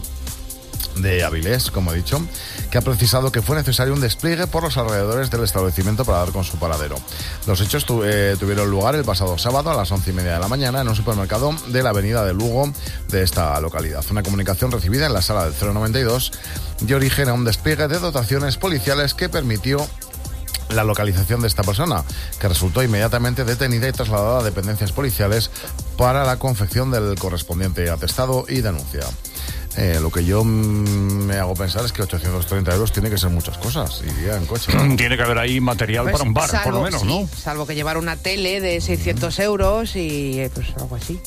[SPEAKER 19] de Avilés, como he dicho, que ha precisado que fue necesario un despliegue por los alrededores del establecimiento para dar con su paradero. Los hechos tu, eh, tuvieron lugar el pasado sábado a las once y media de la mañana en un supermercado de la avenida de Lugo de esta localidad. Una comunicación recibida en la sala del cero noventa y dos dio origen a un despliegue de dotaciones policiales que permitió la localización de esta persona, que resultó inmediatamente detenida y trasladada a dependencias policiales para la confección del correspondiente atestado y denuncia. Eh, lo que yo mm, me hago pensar es que ochocientos treinta euros tiene que ser muchas cosas, iría en coche, ¿no?
[SPEAKER 4] Tiene que haber ahí material
[SPEAKER 5] Pues,
[SPEAKER 4] para un bar,
[SPEAKER 5] salvo,
[SPEAKER 4] por lo menos,
[SPEAKER 5] sí,
[SPEAKER 4] ¿no?
[SPEAKER 5] Salvo que llevar una tele de seiscientos euros y eh, pues algo así.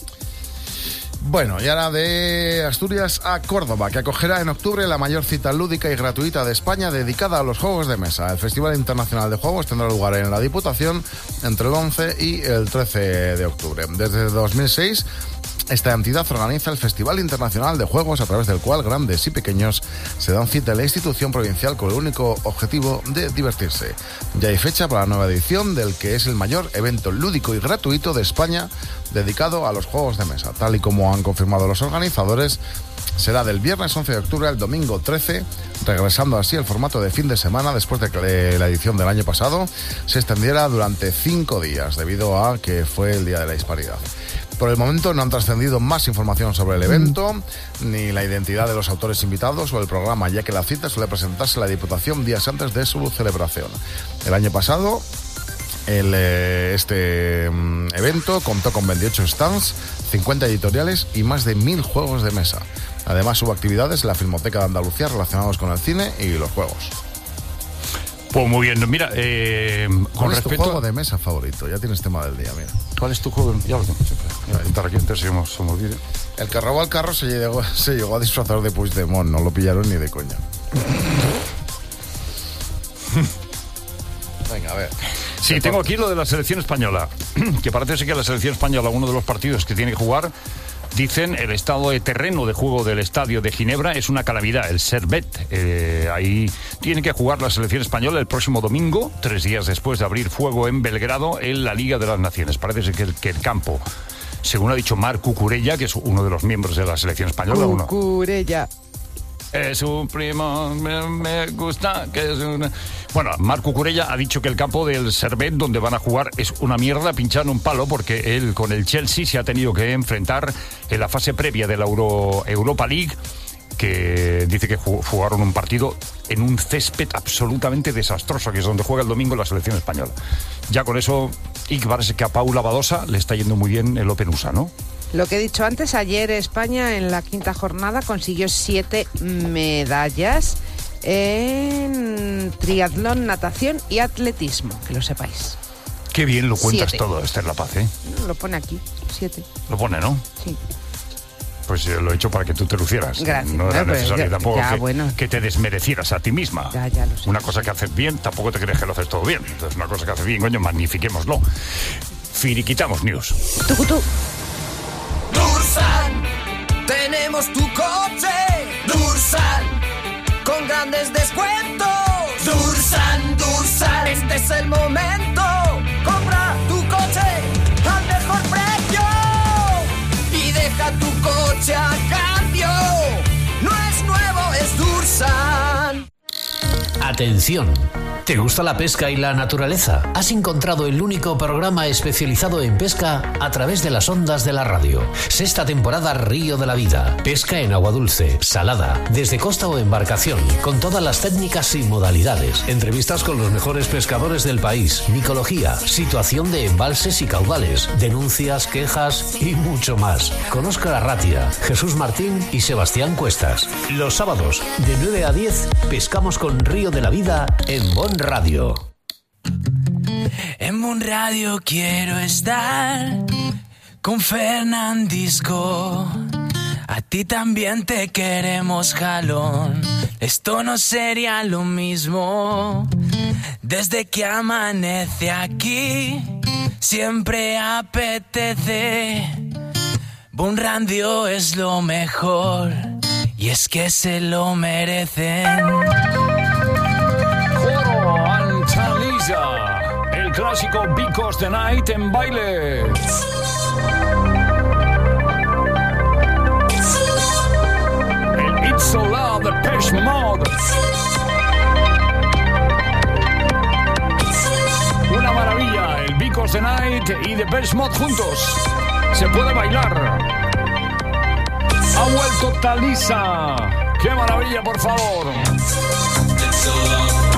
[SPEAKER 19] Bueno, y ahora de Asturias a Córdoba, que acogerá en octubre la mayor cita lúdica y gratuita de España dedicada a los juegos de mesa. El Festival Internacional de Juegos tendrá lugar en la Diputación entre el once y el trece de octubre. Desde dos mil seis... esta entidad organiza el Festival Internacional de Juegos, a través del cual grandes y pequeños se dan cita en la institución provincial con el único objetivo de divertirse. Ya hay fecha para la nueva edición del que es el mayor evento lúdico y gratuito de España dedicado a los juegos de mesa. Tal y como han confirmado los organizadores, será del viernes once de octubre al domingo trece, regresando así el formato de fin de semana después de que la edición del año pasado se extendiera durante cinco días, debido a que fue el Día de la Hispanidad. Por el momento no han trascendido más información sobre el evento, ni la identidad de los autores invitados o el programa, ya que la cita suele presentarse en la Diputación días antes de su celebración. El año pasado, el, eh, este mm, evento contó con veintiocho stands, cincuenta editoriales y más de mil juegos de mesa. Además hubo actividades en la Filmoteca de Andalucía relacionados con el cine y los juegos.
[SPEAKER 4] Pues muy bien, mira, eh, con
[SPEAKER 19] ¿Cuál es
[SPEAKER 4] respecto
[SPEAKER 19] tu juego de mesa favorito? Ya tienes tema del día, mira.
[SPEAKER 4] ¿Cuál es tu juego? Ya lo tengo siempre. Voy a intentar aquí antes si se me olvide.
[SPEAKER 19] El que robó el carro se llegó, se llegó a disfrazar de Puigdemont, no lo pillaron ni de coña. Venga, a ver.
[SPEAKER 4] Sí, tengo aquí lo de la selección española, que parece ser que la selección española, uno de los partidos que tiene que jugar, dicen, el estado de terreno de juego del estadio de Ginebra es una calamidad, el Servet. Eh, ahí tiene que jugar la selección española el próximo domingo, tres días después de abrir fuego en Belgrado en la Liga de las Naciones. Parece ser que el, que el campo, según ha dicho Marc Cucurella, que es uno de los miembros de la selección española, uno,
[SPEAKER 5] Cucurella.
[SPEAKER 4] es un primo, me, me gusta, que es una... Bueno, Marc Cucurella ha dicho que el campo del Servet donde van a jugar es una mierda pinchando un palo, porque él con el Chelsea se ha tenido que enfrentar en la fase previa de la Euro, Europa League, que dice que jugaron un partido en un césped absolutamente desastroso, que es donde juega el domingo la selección española. Ya con eso, y que parece que a Paula Badosa le está yendo muy bien el Open U S A, ¿no?
[SPEAKER 5] Lo que he dicho antes, ayer España en la quinta jornada consiguió siete medallas en triatlón, natación y atletismo, que lo sepáis.
[SPEAKER 4] Qué bien lo cuentas
[SPEAKER 5] Siete.
[SPEAKER 4] todo, Esther La Paz, ¿eh?
[SPEAKER 5] Lo pone aquí, siete.
[SPEAKER 4] Lo pone, ¿no?
[SPEAKER 5] Sí.
[SPEAKER 4] Pues yo lo he hecho para que tú te lucieras.
[SPEAKER 5] Gracias.
[SPEAKER 4] No era
[SPEAKER 5] Pues,
[SPEAKER 4] necesario
[SPEAKER 5] ya,
[SPEAKER 4] tampoco
[SPEAKER 5] ya,
[SPEAKER 4] que,
[SPEAKER 5] bueno.
[SPEAKER 4] que te desmerecieras a ti misma.
[SPEAKER 5] Ya, ya lo sé.
[SPEAKER 4] Una cosa que haces bien, tampoco te crees que lo haces todo bien. Entonces, una cosa que haces bien, coño, magnifiquémoslo. Finiquitamos news.
[SPEAKER 5] Tucutú.
[SPEAKER 18] Dursan, tenemos tu coche. Dursan, con grandes descuentos. Dursan, Dursan, este es el momento. Compra tu coche al mejor precio y deja tu coche a cambio. No es nuevo, es Dursan.
[SPEAKER 3] Atención. ¿Te gusta la pesca y la naturaleza? Has encontrado el único programa especializado en pesca a través de las ondas de la radio. Sexta temporada Río de la Vida. Pesca en agua dulce, salada, desde costa o embarcación, con todas las técnicas y modalidades. Entrevistas con los mejores pescadores del país, micología, situación de embalses y caudales, denuncias, quejas y mucho más. Con Óscar Arratia, Jesús Martín y Sebastián Cuestas. Los sábados, de nueve a diez, pescamos con Río de la Vida en Bon Radio.
[SPEAKER 18] En Bon Radio quiero estar con Fernandisco. A ti también te queremos, jalón. Esto no sería lo mismo. Desde que amanece aquí, siempre apetece. Bon Radio es lo mejor, y es que se lo merecen.
[SPEAKER 4] El clásico Because the Night en baile. El It's So Loud de Depeche Mode. Una maravilla, el Because the Night y Depeche Mode juntos. Se puede bailar. Ha vuelto Thalisa. ¡Qué maravilla, por favor! It's so loud.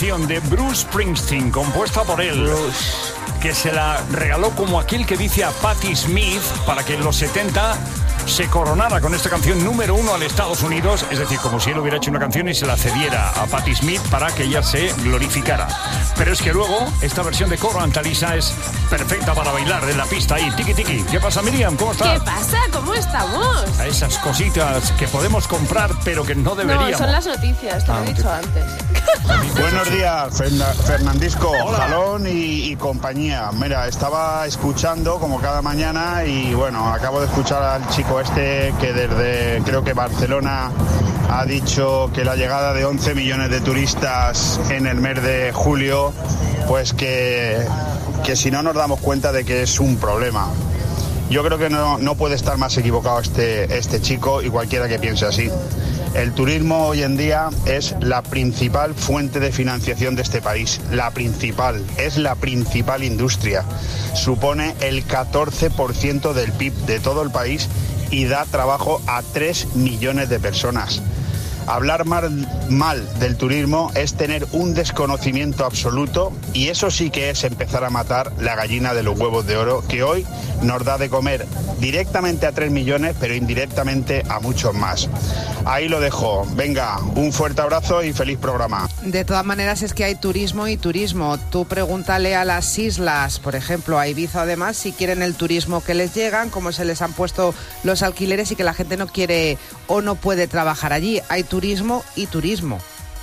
[SPEAKER 4] canción de Bruce Springsteen, compuesta por él, que se la regaló como aquel que dice a Patti Smith para que en los setenta se coronara con esta canción número uno al Estados Unidos, es decir, como si él hubiera hecho una canción y se la cediera a Patti Smith para que ella se glorificara. Pero es que luego esta versión de Coro Antalisa es perfecta para bailar en la pista ahí, tiki tiki. ¿Qué pasa, Miriam? ¿Cómo estás?
[SPEAKER 6] ¿Qué pasa? ¿Cómo estamos?
[SPEAKER 4] A esas cositas que podemos comprar pero que no deberíamos.
[SPEAKER 6] No, son las noticias, te lo he dicho antes.
[SPEAKER 9] Buenos días, Ferna- Fernandisco, Jalón y, y compañía. Mira, estaba escuchando como cada mañana y bueno, acabo de escuchar al chico este que desde creo que Barcelona ha dicho que la llegada de once millones de turistas en el mes de julio, pues que, que si no nos damos cuenta de que es un problema. Yo creo que no, no puede estar más equivocado este, este chico y cualquiera que piense así. El turismo hoy en día es la principal fuente de financiación de este país, la principal, es la principal industria. Supone el catorce por ciento del P I B de todo el país y da trabajo a tres millones de personas. Hablar mal, mal del turismo es tener un desconocimiento absoluto y eso sí que es empezar a matar la gallina de los huevos de oro que hoy nos da de comer directamente a tres millones pero indirectamente a muchos más. Ahí lo dejo. Venga, un fuerte abrazo y feliz programa.
[SPEAKER 5] De todas maneras es que hay turismo y turismo. Tú pregúntale a las islas, por ejemplo, a Ibiza o demás, si quieren el turismo que les llegan, cómo se les han puesto los alquileres y que la gente no quiere o no puede trabajar allí. Hay turismo y turismo.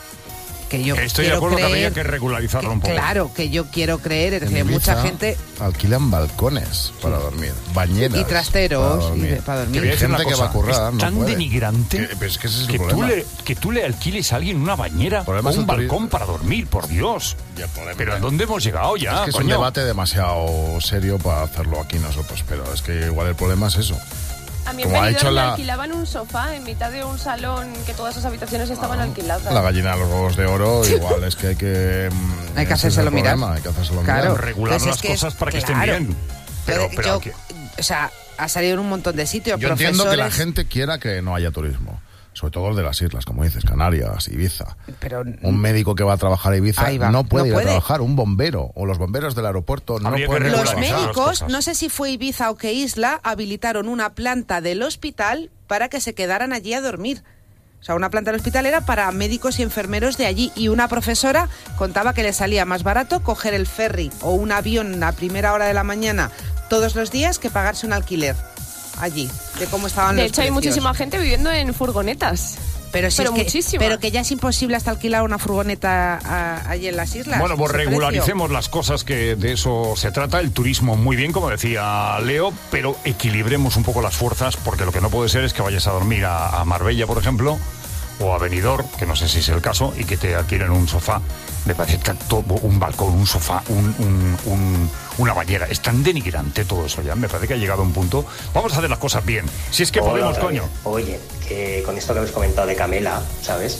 [SPEAKER 5] Que yo
[SPEAKER 4] Estoy de acuerdo creer, que habría que regularizarlo
[SPEAKER 5] que,
[SPEAKER 4] un poco.
[SPEAKER 5] Claro, que yo quiero creer, es
[SPEAKER 19] En
[SPEAKER 5] decir,
[SPEAKER 19] Ibiza
[SPEAKER 5] mucha gente...
[SPEAKER 19] alquilan balcones para dormir, bañeras
[SPEAKER 5] y trasteros
[SPEAKER 19] para dormir.
[SPEAKER 5] y de- para dormir.
[SPEAKER 19] Hay gente
[SPEAKER 4] Una
[SPEAKER 19] que
[SPEAKER 4] cosa,
[SPEAKER 19] va a currar,
[SPEAKER 4] es
[SPEAKER 19] no
[SPEAKER 4] tan
[SPEAKER 19] puede.
[SPEAKER 4] denigrante
[SPEAKER 19] Que, pero es que ese es el
[SPEAKER 4] que, tú
[SPEAKER 19] problema.
[SPEAKER 4] le, que tú le alquiles a alguien una bañera o
[SPEAKER 19] problema es
[SPEAKER 4] un
[SPEAKER 19] el turi-
[SPEAKER 4] balcón para dormir, por Dios. Pero ¿a dónde hemos llegado ya?
[SPEAKER 19] Es que es
[SPEAKER 4] coño?
[SPEAKER 19] un debate demasiado serio para hacerlo aquí nosotros, pero es que igual el problema es eso.
[SPEAKER 6] A mí en
[SPEAKER 19] Como ha
[SPEAKER 6] Benidorm
[SPEAKER 19] hecho
[SPEAKER 6] me
[SPEAKER 19] la-
[SPEAKER 6] alquilaban un sofá en mitad de un salón que todas esas habitaciones estaban alquiladas.
[SPEAKER 19] La gallina de los huevos de oro, igual es que hay que... mm,
[SPEAKER 5] Hay que
[SPEAKER 19] ese es
[SPEAKER 5] hacérselo
[SPEAKER 19] el
[SPEAKER 5] mirar.
[SPEAKER 19] problema, Hay que hacérselo
[SPEAKER 5] Claro.
[SPEAKER 19] mirar.
[SPEAKER 4] Regular
[SPEAKER 5] Pues es
[SPEAKER 4] las
[SPEAKER 5] que es-
[SPEAKER 4] cosas para que
[SPEAKER 5] claro.
[SPEAKER 4] estén bien. Pero, pero
[SPEAKER 5] yo,
[SPEAKER 4] aquí-
[SPEAKER 5] o sea, ha salido en un montón de sitios.
[SPEAKER 19] Yo entiendo que la
[SPEAKER 5] profesores-
[SPEAKER 19] gente quiera que no haya turismo. Sobre todo el de las islas, como dices, Canarias, Ibiza.
[SPEAKER 5] Pero
[SPEAKER 19] Un médico que va a trabajar a Ibiza
[SPEAKER 5] Ahí va,
[SPEAKER 19] no puede
[SPEAKER 5] no
[SPEAKER 19] ir
[SPEAKER 5] puede.
[SPEAKER 19] a trabajar. Un bombero o los bomberos del aeropuerto no
[SPEAKER 4] Habría que
[SPEAKER 19] pueden ir a
[SPEAKER 5] Los
[SPEAKER 19] trabajar.
[SPEAKER 5] médicos, no sé si fue Ibiza o qué isla, habilitaron una planta del hospital para que se quedaran allí a dormir. O sea, una planta del hospital era para médicos y enfermeros de allí. Y una profesora contaba que le salía más barato coger el ferry o un avión a primera hora de la mañana todos los días que pagarse un alquiler allí, de cómo estaban
[SPEAKER 6] De
[SPEAKER 5] los
[SPEAKER 6] hecho, hay
[SPEAKER 5] precios.
[SPEAKER 6] muchísima gente viviendo en furgonetas.
[SPEAKER 5] Pero, si
[SPEAKER 6] pero
[SPEAKER 5] es que,
[SPEAKER 6] muchísima.
[SPEAKER 5] pero que ya es imposible hasta alquilar una furgoneta a- allí en las islas.
[SPEAKER 4] Bueno, pues
[SPEAKER 5] ese
[SPEAKER 4] regularicemos las cosas, que de eso se trata. El turismo muy bien, como decía Leo, pero equilibremos un poco las fuerzas, porque lo que no puede ser es que vayas a dormir a, a Marbella, por ejemplo, o a Benidorm, que no sé si es el caso, y que te alquilen un sofá. Me parece que todo, un balcón, un sofá, un, un- un- una bañera. Es tan denigrante todo eso ya. Me parece que ha llegado a un punto. Vamos a hacer las cosas bien. Si es que
[SPEAKER 1] Hola,
[SPEAKER 4] podemos,
[SPEAKER 1] otra
[SPEAKER 4] coño.
[SPEAKER 1] vez. Oye, que con esto que habéis comentado de Camela, ¿sabes?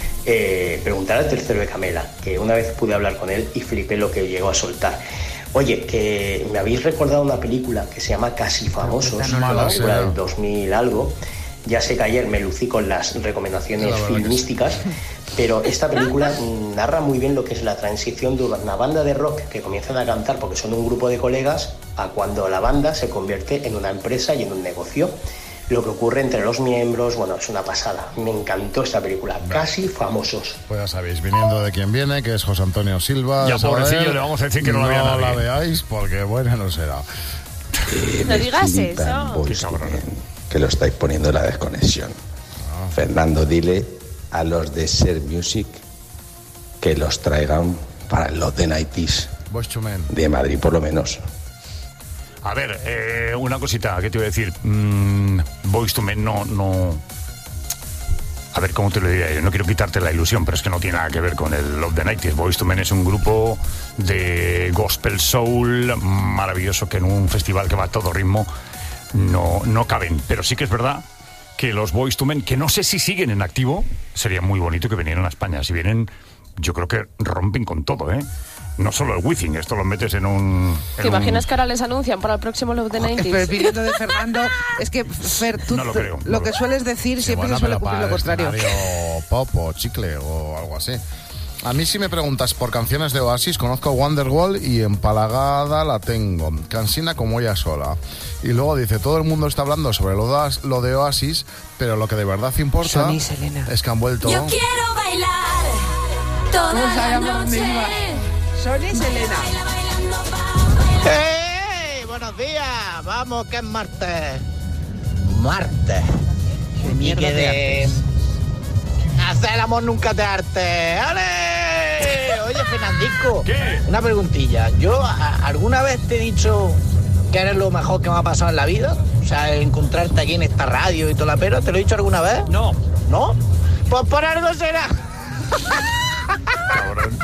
[SPEAKER 1] Eh, preguntar al tercero de Camela, que una vez pude hablar con él y flipé lo que llegó a soltar. Oye, que me habéis recordado una película que se llama Casi Famosos,
[SPEAKER 19] no,
[SPEAKER 1] una
[SPEAKER 19] no,
[SPEAKER 1] película
[SPEAKER 19] no.
[SPEAKER 1] del dos mil algo. Ya sé que ayer me lucí con las recomendaciones
[SPEAKER 19] La verdad que
[SPEAKER 1] filmísticas, pero esta película mm, narra muy bien lo que es la transición de una banda de rock que comienzan a cantar porque son un grupo de colegas a cuando la banda se convierte en una empresa y en un negocio. Lo que ocurre entre los miembros, bueno, es una pasada. Me encantó esta película, Casi Famosos.
[SPEAKER 19] Pues ya sabéis, viniendo de quien viene, que es José Antonio Silva.
[SPEAKER 4] Ya,
[SPEAKER 19] de Sabadell,
[SPEAKER 4] pobrecillo, le vamos a decir que no la vea nadie.
[SPEAKER 19] la veáis porque buena no será.
[SPEAKER 6] No digas eso.
[SPEAKER 4] Qué cabrón.
[SPEAKER 23] Que lo estáis poniendo en la desconexión. Fernando, dile a los de Ser Music que los traigan para los de Nighties
[SPEAKER 19] Boyz two Men.
[SPEAKER 23] de Madrid, por lo menos.
[SPEAKER 4] A ver, eh, una cosita que te voy a decir. Mm, Boyz two Men no, no... A ver, ¿cómo te lo diría yo? No quiero quitarte la ilusión, pero es que no tiene nada que ver con el Love the nineties. Boyz two Men es un grupo de gospel soul maravilloso que en un festival que va a todo ritmo no, no caben. Pero sí que es verdad que los Boyz two Men, que no sé si siguen en activo, sería muy bonito que vinieran a España. Si vienen, yo creo que rompen con todo, ¿eh? No solo el Wizzing, esto lo metes en un...
[SPEAKER 6] ¿Te
[SPEAKER 4] en
[SPEAKER 6] imaginas
[SPEAKER 4] un-
[SPEAKER 6] que ahora les anuncian para el próximo Love the
[SPEAKER 5] Pero
[SPEAKER 6] nineties?
[SPEAKER 5] viniendo de Fernando, es que, Fer, tú
[SPEAKER 4] No lo
[SPEAKER 5] tú-
[SPEAKER 4] creo, no
[SPEAKER 5] lo
[SPEAKER 4] lo
[SPEAKER 5] que
[SPEAKER 4] creo.
[SPEAKER 5] sueles decir
[SPEAKER 19] Sí,
[SPEAKER 5] siempre
[SPEAKER 19] bueno,
[SPEAKER 5] se suele
[SPEAKER 19] pero
[SPEAKER 5] cumplir
[SPEAKER 19] para
[SPEAKER 5] lo
[SPEAKER 19] el
[SPEAKER 5] contrario.
[SPEAKER 19] escenario pop o chicle o algo así. A mí si me preguntas por canciones de Oasis, conozco Wonderwall y empalagada la tengo. Cansina como ella sola. Y luego dice, todo el mundo está hablando sobre lo de, lo de Oasis, pero lo que de verdad importa
[SPEAKER 5] Sony, Selena.
[SPEAKER 19] es que han vuelto...
[SPEAKER 16] Yo quiero bailar toda la noche.
[SPEAKER 5] Sony y Selena.
[SPEAKER 11] ¡Hey! Buenos días. Vamos, que es martes. Martes.
[SPEAKER 5] Qué
[SPEAKER 11] Y
[SPEAKER 5] mierda
[SPEAKER 11] que
[SPEAKER 5] de
[SPEAKER 11] de...
[SPEAKER 5] artes.
[SPEAKER 11] Hacer el amor nunca te arte. ¡Ale! Oye, Fernandisco.
[SPEAKER 4] ¿Qué?
[SPEAKER 11] Una preguntilla. Yo, a- ¿alguna vez te he dicho que eres lo mejor que me ha pasado en la vida? O sea, encontrarte aquí en esta radio y todo la pero. ¿Te lo he dicho alguna vez?
[SPEAKER 4] No.
[SPEAKER 11] ¿No? Pues por algo será.
[SPEAKER 4] Cabrón.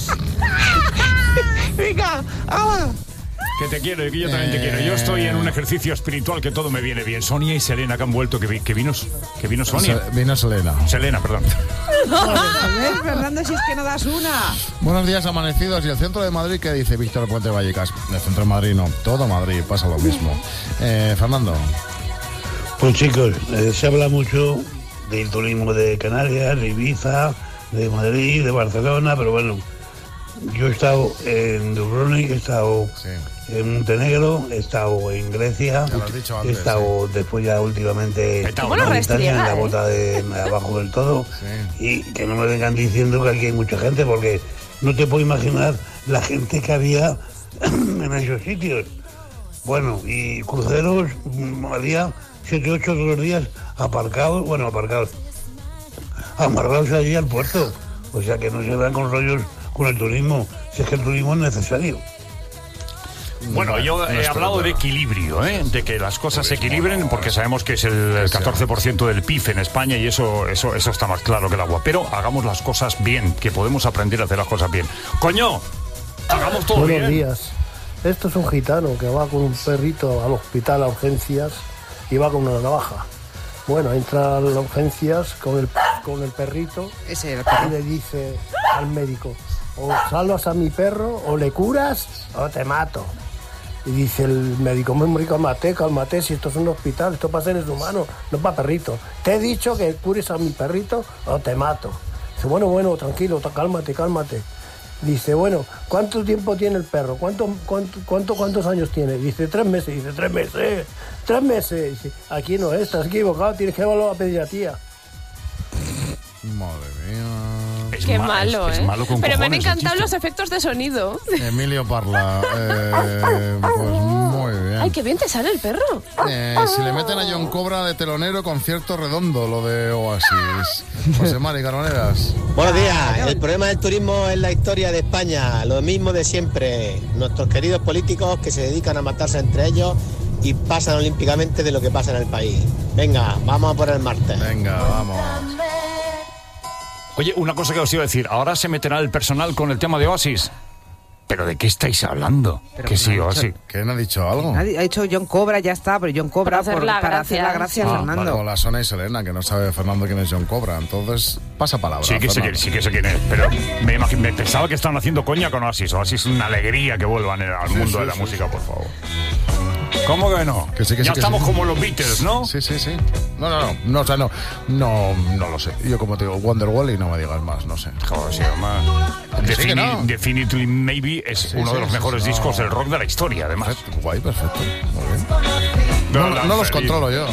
[SPEAKER 11] Venga, vamos.
[SPEAKER 4] Que te quiero y que yo también te quiero. Yo estoy en un ejercicio espiritual que todo me viene bien. Sonia y Selena que han vuelto, que, vi- que vino, que vino Sonia.
[SPEAKER 19] Se- Vino Selena.
[SPEAKER 4] Selena, perdón.
[SPEAKER 5] Joder, Fernando, si es que no das una.
[SPEAKER 19] Buenos días, amanecidos. ¿Y el centro de Madrid qué dice Víctor Puente Vallecas? El centro de Madrid no, todo Madrid pasa lo mismo. Eh, Fernando.
[SPEAKER 22] Pues chicos, eh, se habla mucho del turismo de Canarias, de Ibiza, de Madrid, de Barcelona, pero bueno, yo he estado en Dubrovnik, he estado
[SPEAKER 19] Sí.
[SPEAKER 22] en Montenegro, he estado en Grecia,
[SPEAKER 19] Ya lo has dicho
[SPEAKER 22] he
[SPEAKER 19] antes,
[SPEAKER 22] estado después ya últimamente
[SPEAKER 4] Petao,
[SPEAKER 22] en
[SPEAKER 4] ¿no?
[SPEAKER 22] Italia, en la
[SPEAKER 6] restriega,
[SPEAKER 22] bota de abajo del todo, y que no me vengan diciendo que aquí hay mucha gente, porque no te puedo imaginar la gente que había en esos sitios. Bueno, y cruceros, mm, había siete, ocho todos los días aparcados, bueno, aparcados, amarrados allí al puerto. O sea que no se dan con rollos con el turismo, si es que el turismo es necesario.
[SPEAKER 4] Bueno, yo
[SPEAKER 19] No
[SPEAKER 4] he
[SPEAKER 19] es
[SPEAKER 4] hablado
[SPEAKER 19] verdad.
[SPEAKER 4] de equilibrio, ¿eh? De que las cosas se equilibren, porque sabemos que es el catorce por ciento del P I B en España y eso, eso, eso está más claro que el agua. Pero hagamos las cosas bien, que podemos aprender a hacer las cosas bien. ¡Coño! Hagamos todo
[SPEAKER 10] Buenos
[SPEAKER 4] bien.
[SPEAKER 10] días. Esto es un gitano que va con un perrito al hospital a urgencias y va con una navaja. Bueno, entra a las urgencias con el, con el perrito
[SPEAKER 5] Ese era el
[SPEAKER 10] y
[SPEAKER 5] perro.
[SPEAKER 10] le dice al médico, o salvas a mi perro, o le curas, o te mato. Y dice el médico, muy cálmate, cálmate, si esto es un hospital, esto para seres humanos, no para perritos. Te he dicho que cures a mi perrito o te mato. Dice, bueno, bueno, tranquilo, ta- cálmate, cálmate. Dice, bueno, ¿cuánto tiempo tiene el perro? ¿Cuánto, cuánto, cuánto, ¿Cuántos años tiene? Dice, tres meses. Dice, tres meses, tres meses. Dice, aquí no es, estás equivocado, tienes que llevarlo a la pediatría.
[SPEAKER 19] Madre mía.
[SPEAKER 4] Es
[SPEAKER 6] Qué
[SPEAKER 4] ma-
[SPEAKER 6] malo,
[SPEAKER 4] es-
[SPEAKER 6] ¿eh?
[SPEAKER 4] es malo con
[SPEAKER 6] Pero me han
[SPEAKER 4] cojones, el
[SPEAKER 6] encantado
[SPEAKER 4] chiste.
[SPEAKER 6] los efectos de sonido.
[SPEAKER 19] Emilio Parla. Eh, pues muy bien.
[SPEAKER 6] Ay, qué bien te sale el perro.
[SPEAKER 19] Eh, si le meten a John Cobra de telonero, concierto redondo, lo de Oasis. José Mari Carboneras.
[SPEAKER 1] Buenos días. El problema del turismo es la historia de España, lo mismo de siempre. Nuestros queridos políticos que se dedican a matarse entre ellos y pasan olímpicamente de lo que pasa en el país. Venga, vamos a por el martes.
[SPEAKER 19] Venga, vamos.
[SPEAKER 4] Oye, una cosa que os iba a decir. Ahora se meterá el personal con el tema de Oasis. ¿Pero de qué estáis hablando?
[SPEAKER 5] Pero
[SPEAKER 4] Que
[SPEAKER 5] que
[SPEAKER 4] sí,
[SPEAKER 5] no ha
[SPEAKER 4] Oasis.
[SPEAKER 5] dicho-
[SPEAKER 19] ¿Quién ha dicho algo?
[SPEAKER 5] Ha dicho John Cobra, ya está, pero John Cobra
[SPEAKER 6] Para hacer
[SPEAKER 5] por-
[SPEAKER 6] la
[SPEAKER 5] para
[SPEAKER 6] gracia,
[SPEAKER 5] hacer la gracia
[SPEAKER 6] sí.
[SPEAKER 5] a
[SPEAKER 19] Ah,
[SPEAKER 5] Fernando.
[SPEAKER 19] vale, o la Sona y Selena, que no sabe Fernando quién es John Cobra. Entonces, pasa palabra.
[SPEAKER 4] Sí que, sé,
[SPEAKER 19] Fernando.
[SPEAKER 4] que- sí que sé quién es, pero me, imagi- me pensaba que estaban haciendo coña con Oasis. Oasis es una alegría que vuelvan al
[SPEAKER 19] Sí,
[SPEAKER 4] mundo
[SPEAKER 19] sí,
[SPEAKER 4] de la
[SPEAKER 19] sí,
[SPEAKER 4] música, por favor. ¿Cómo que no?
[SPEAKER 19] Que sí, que
[SPEAKER 4] ya
[SPEAKER 19] sí, que
[SPEAKER 4] estamos
[SPEAKER 19] sí.
[SPEAKER 4] como los Beatles, ¿no?
[SPEAKER 19] Sí, sí, sí. No, no, no. No, o sea, no. No, no lo sé. Yo, como te digo, Wonderwall y no me digas más, no sé.
[SPEAKER 4] Joder, sí, además.
[SPEAKER 19] Que sí, que
[SPEAKER 4] Defini-
[SPEAKER 19] no.
[SPEAKER 4] Definitely Maybe es
[SPEAKER 19] Sí,
[SPEAKER 4] uno
[SPEAKER 19] sí,
[SPEAKER 4] de los
[SPEAKER 19] sí,
[SPEAKER 4] mejores
[SPEAKER 19] sí, no.
[SPEAKER 4] discos del rock de la historia, además.
[SPEAKER 19] Perfecto, guay, perfecto. Muy bien. No, no, no los controlo yo.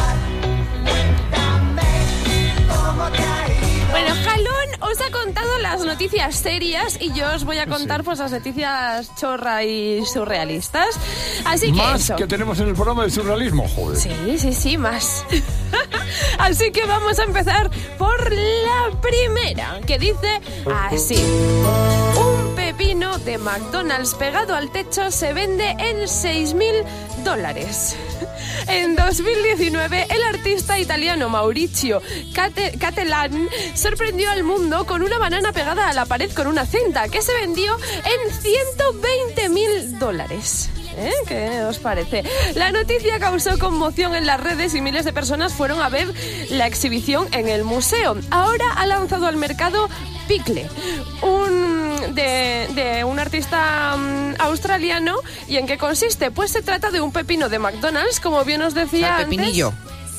[SPEAKER 6] Bueno, Jalón os ha contado las noticias serias y yo os voy a contar pues las noticias chorra y surrealistas. Así que
[SPEAKER 4] Más
[SPEAKER 6] eso.
[SPEAKER 4] que tenemos en el programa de surrealismo, joder.
[SPEAKER 6] Sí, sí, sí, más. Así que vamos a empezar por la primera, que dice así. Un pepino de McDonald's pegado al techo se vende en seis mil dólares. En dos mil diecinueve, el artista italiano Maurizio Cate- Cattelan sorprendió al mundo con una banana pegada a la pared con una cinta que se vendió en ciento veinte mil dólares. ¿Eh? ¿Qué os parece? La noticia causó conmoción en las redes y miles de personas fueron a ver la exhibición en el museo. Ahora ha lanzado al mercado Pickle, un, de, de un artista um, australiano. ¿Y en qué consiste? Pues se trata de un pepino de McDonald's, como bien os decía
[SPEAKER 5] O sea, el
[SPEAKER 6] antes.
[SPEAKER 5] pepinillo.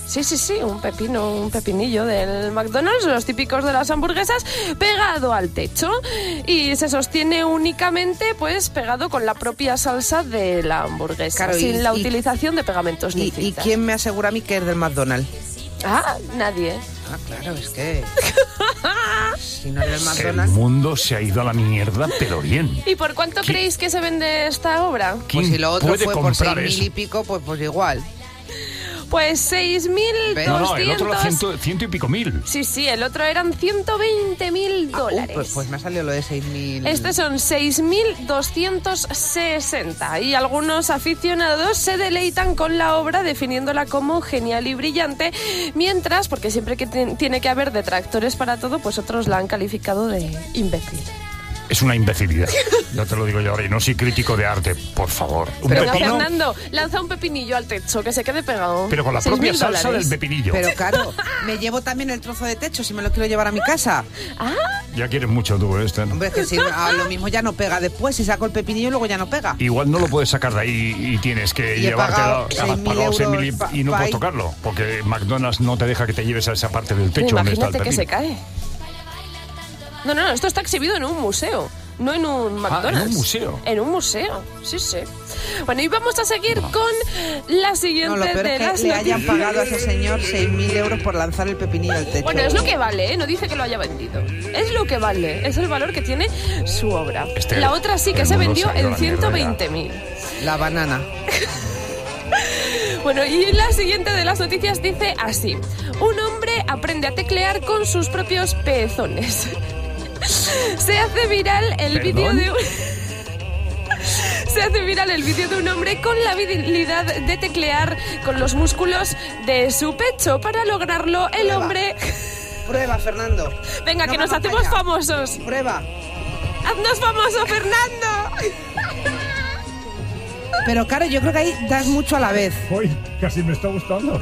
[SPEAKER 6] Sí, sí, sí, un pepino, un pepinillo del McDonald's, los típicos de las hamburguesas, pegado al techo y se sostiene únicamente pues pegado con la propia salsa de la hamburguesa,
[SPEAKER 5] Claro,
[SPEAKER 6] sin
[SPEAKER 5] y-
[SPEAKER 6] la
[SPEAKER 5] y-
[SPEAKER 6] utilización de pegamentos ni
[SPEAKER 5] ¿Y, ¿Y
[SPEAKER 6] cintas.
[SPEAKER 5] quién me asegura a mí que es del McDonald's?
[SPEAKER 6] Ah, nadie.
[SPEAKER 5] Ah, claro, es que... si no eres del
[SPEAKER 4] El
[SPEAKER 5] McDonald's...
[SPEAKER 4] mundo se ha ido a la mierda, pero bien.
[SPEAKER 6] ¿Y por cuánto creéis que se vende esta obra?
[SPEAKER 4] ¿Quién
[SPEAKER 5] Pues si lo otro
[SPEAKER 4] puede
[SPEAKER 5] fue por seis
[SPEAKER 4] comprar
[SPEAKER 5] mil
[SPEAKER 4] eso?
[SPEAKER 5] y pico, pues, pues igual.
[SPEAKER 6] Pues seis mil
[SPEAKER 4] No, no, el otro era
[SPEAKER 6] doscientos.
[SPEAKER 4] ciento, ciento y pico mil.
[SPEAKER 6] Sí, sí, el otro eran ciento veinte mil
[SPEAKER 5] Ah, uh,
[SPEAKER 6] dólares.
[SPEAKER 5] pues, pues me ha salido lo de seis mil.
[SPEAKER 6] Estos son seis mil doscientos sesenta y algunos aficionados se deleitan con la obra definiéndola como genial y brillante, mientras, porque siempre que te- tiene que haber detractores para todo, pues otros la han calificado de imbécil.
[SPEAKER 4] Es una imbecilidad. Ya te lo digo yo ahora. Y no soy crítico de arte, por favor. Un
[SPEAKER 6] Venga,
[SPEAKER 4] pepino,
[SPEAKER 6] Fernando, lanza un pepinillo al techo, que se quede pegado.
[SPEAKER 4] pero con la
[SPEAKER 6] seis
[SPEAKER 4] propia
[SPEAKER 6] mil
[SPEAKER 4] salsa
[SPEAKER 6] dólares.
[SPEAKER 4] del pepinillo.
[SPEAKER 5] Pero claro, me llevo también el trozo de techo si me lo quiero llevar a mi casa.
[SPEAKER 6] Ah,
[SPEAKER 4] Ya quieres mucho tú, este.
[SPEAKER 5] Hombre, es que si a lo mismo ya no pega después, si saco el pepinillo luego ya no pega.
[SPEAKER 4] Igual no lo puedes sacar de ahí y tienes que
[SPEAKER 5] Y he pagado
[SPEAKER 4] llevártelo. Has
[SPEAKER 5] seis mil
[SPEAKER 4] pagado seis mil y,
[SPEAKER 5] euros
[SPEAKER 4] y no
[SPEAKER 5] pa-
[SPEAKER 4] puedes
[SPEAKER 5] pa-
[SPEAKER 4] tocarlo. Porque McDonald's no te deja que te lleves a esa parte del techo donde está el
[SPEAKER 6] imagínate que se
[SPEAKER 4] pepino.
[SPEAKER 6] cae. No, no, no, esto está exhibido en un museo. No en un McDonald's.
[SPEAKER 4] Ah, en un museo.
[SPEAKER 6] En un museo, sí, sí. Bueno, y vamos a seguir con la siguiente
[SPEAKER 5] No, lo peor
[SPEAKER 6] de
[SPEAKER 5] es
[SPEAKER 6] las
[SPEAKER 5] que le hayan
[SPEAKER 6] noticias.
[SPEAKER 5] pagado a ese señor seis mil euros por lanzar el pepinillo al techo.
[SPEAKER 6] Bueno, es lo que vale, ¿eh? No dice que lo haya vendido. Es lo que vale, es el valor que tiene su obra.
[SPEAKER 4] Este-
[SPEAKER 6] la otra sí que
[SPEAKER 4] el
[SPEAKER 6] se
[SPEAKER 4] mundo
[SPEAKER 6] vendió
[SPEAKER 4] se ha ido a
[SPEAKER 6] en
[SPEAKER 4] la mierda
[SPEAKER 6] ciento veinte mil.
[SPEAKER 5] La banana.
[SPEAKER 6] Bueno, y la siguiente de las noticias dice así. Un hombre aprende a teclear con sus propios pezones. Se hace viral el vídeo de un... Se hace viral el vídeo de un hombre con la habilidad de teclear con los músculos de su pecho. Para lograrlo, el
[SPEAKER 5] Prueba.
[SPEAKER 6] hombre...
[SPEAKER 5] Prueba, Fernando.
[SPEAKER 6] Venga,
[SPEAKER 5] No
[SPEAKER 6] que nos
[SPEAKER 5] vamos
[SPEAKER 6] hacemos
[SPEAKER 5] allá.
[SPEAKER 6] famosos.
[SPEAKER 5] Prueba.
[SPEAKER 6] ¡Haznos famoso, Fernando!
[SPEAKER 5] Pero claro, yo creo que ahí das mucho a la vez.
[SPEAKER 4] Uy, casi me está gustando.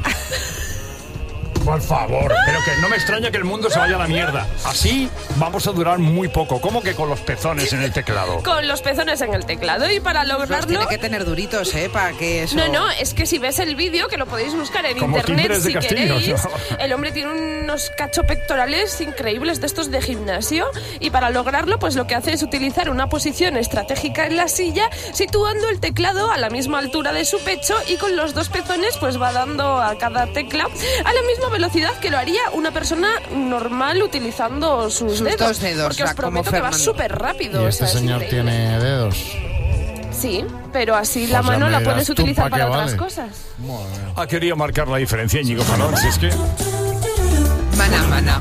[SPEAKER 4] Por favor, pero que no me extraña que el mundo se vaya a la mierda. Así vamos a durar muy poco. ¿Cómo que con los pezones en el teclado?
[SPEAKER 6] Con los pezones en el teclado y para
[SPEAKER 5] Los
[SPEAKER 6] lograrlo...
[SPEAKER 5] tiene que tener duritos, ¿eh? Para que eso...
[SPEAKER 6] No, no, es que si ves el vídeo, que lo podéis buscar en
[SPEAKER 4] Como
[SPEAKER 6] internet
[SPEAKER 4] timbres de
[SPEAKER 6] si
[SPEAKER 4] castillo,
[SPEAKER 6] queréis,
[SPEAKER 4] ¿no?
[SPEAKER 6] el hombre tiene unos cachopectorales increíbles de estos de gimnasio y para lograrlo pues lo que hace es utilizar una posición estratégica en la silla, situando el teclado a la misma altura de su pecho y con los dos pezones pues va dando a cada tecla a la misma velocidad que lo haría una persona normal utilizando sus,
[SPEAKER 5] Sus
[SPEAKER 6] dedos.
[SPEAKER 5] dos dedos,
[SPEAKER 6] Porque
[SPEAKER 5] o
[SPEAKER 6] os
[SPEAKER 5] sea, como
[SPEAKER 6] prometo que va
[SPEAKER 5] Fernando.
[SPEAKER 6] súper rápido.
[SPEAKER 19] ¿Y
[SPEAKER 6] o
[SPEAKER 19] este
[SPEAKER 6] sea, es
[SPEAKER 19] señor
[SPEAKER 6] increíble.
[SPEAKER 19] tiene dedos?
[SPEAKER 6] Sí, pero así la
[SPEAKER 19] O sea,
[SPEAKER 6] mano
[SPEAKER 19] me
[SPEAKER 6] la
[SPEAKER 19] dirás
[SPEAKER 6] puedes
[SPEAKER 19] tú
[SPEAKER 6] utilizar
[SPEAKER 19] pa' qué
[SPEAKER 6] para otras
[SPEAKER 19] vale.
[SPEAKER 6] cosas.
[SPEAKER 4] Ha querido marcar la diferencia, Íñigo Falón, si es que...
[SPEAKER 5] Mana, mana.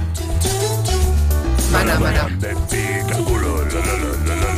[SPEAKER 5] Mana, mana.
[SPEAKER 4] De pica culo, la, la, la, la,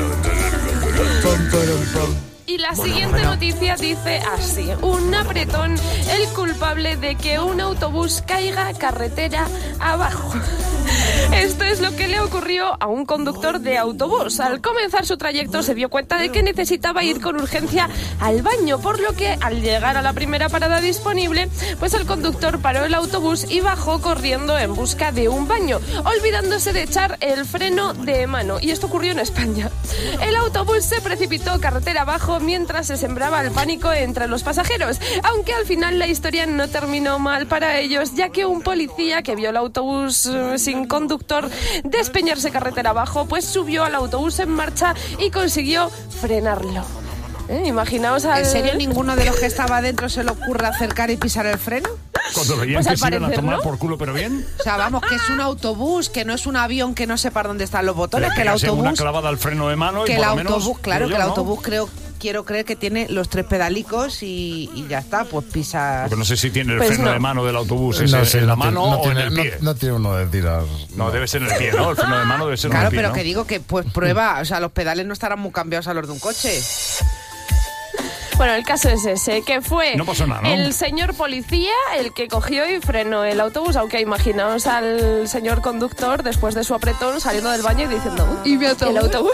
[SPEAKER 4] la, la, la.
[SPEAKER 6] Y la siguiente noticia dice así. Un apretón, el culpable de que un autobús caiga carretera abajo. Esto es lo que le ocurrió a un conductor de autobús. Al comenzar su trayecto se dio cuenta de que necesitaba ir con urgencia al baño, por lo que al llegar a la primera parada disponible, pues el conductor paró el autobús y bajó corriendo en busca de un baño, olvidándose de echar el freno de mano. Y esto ocurrió en España. El autobús se precipitó carretera abajo mientras se sembraba el pánico entre los pasajeros, aunque al final la historia no terminó mal para ellos, ya que un policía que vio el autobús eh, sin conductor despeñarse carretera abajo, pues subió al autobús en marcha y consiguió frenarlo. ¿Eh? Imaginaos al...
[SPEAKER 5] ¿En serio ninguno de los que estaba dentro se le ocurre acercar y pisar el freno?
[SPEAKER 4] Cuando veían
[SPEAKER 6] Pues
[SPEAKER 4] que
[SPEAKER 6] al
[SPEAKER 4] se iban a
[SPEAKER 6] parecer,
[SPEAKER 4] tomar
[SPEAKER 6] ¿no?
[SPEAKER 4] por culo, pero bien.
[SPEAKER 5] O sea, vamos, que es un autobús, que no es un avión que no sepa dónde están los botones,
[SPEAKER 4] Le
[SPEAKER 5] que el
[SPEAKER 4] pegase una
[SPEAKER 5] autobús...
[SPEAKER 4] clavada al freno de mano
[SPEAKER 5] Que
[SPEAKER 4] y
[SPEAKER 5] el
[SPEAKER 4] por lo menos...
[SPEAKER 5] autobús, claro,
[SPEAKER 4] digo
[SPEAKER 5] que
[SPEAKER 4] yo,
[SPEAKER 5] el
[SPEAKER 4] ¿no?
[SPEAKER 5] autobús creo... Quiero creer que tiene los tres pedalicos y, y ya está, pues pisas...
[SPEAKER 4] Porque no sé si tiene el
[SPEAKER 6] Pues
[SPEAKER 4] freno
[SPEAKER 6] no.
[SPEAKER 4] de mano del autobús ese
[SPEAKER 19] No sé,
[SPEAKER 4] en la
[SPEAKER 19] no tiene-
[SPEAKER 4] mano
[SPEAKER 19] no
[SPEAKER 4] o
[SPEAKER 19] tiene,
[SPEAKER 4] en el
[SPEAKER 19] no-
[SPEAKER 4] pie.
[SPEAKER 19] No, tiene uno de tirar.
[SPEAKER 4] No, debe ser en el pie, ¿no? El freno de mano debe ser en
[SPEAKER 5] Claro,
[SPEAKER 4] el pie,
[SPEAKER 5] pero
[SPEAKER 4] ¿no?
[SPEAKER 5] que digo que pues prueba, o sea, los pedales no estarán muy cambiados a los de un coche.
[SPEAKER 6] Bueno, el caso es ese, que fue
[SPEAKER 4] No pasó nada, ¿no?
[SPEAKER 6] el señor policía el que cogió y frenó el autobús, aunque imaginaos al señor conductor después de su apretón saliendo del baño y diciendo... ¿Y mi autobús? El autobús.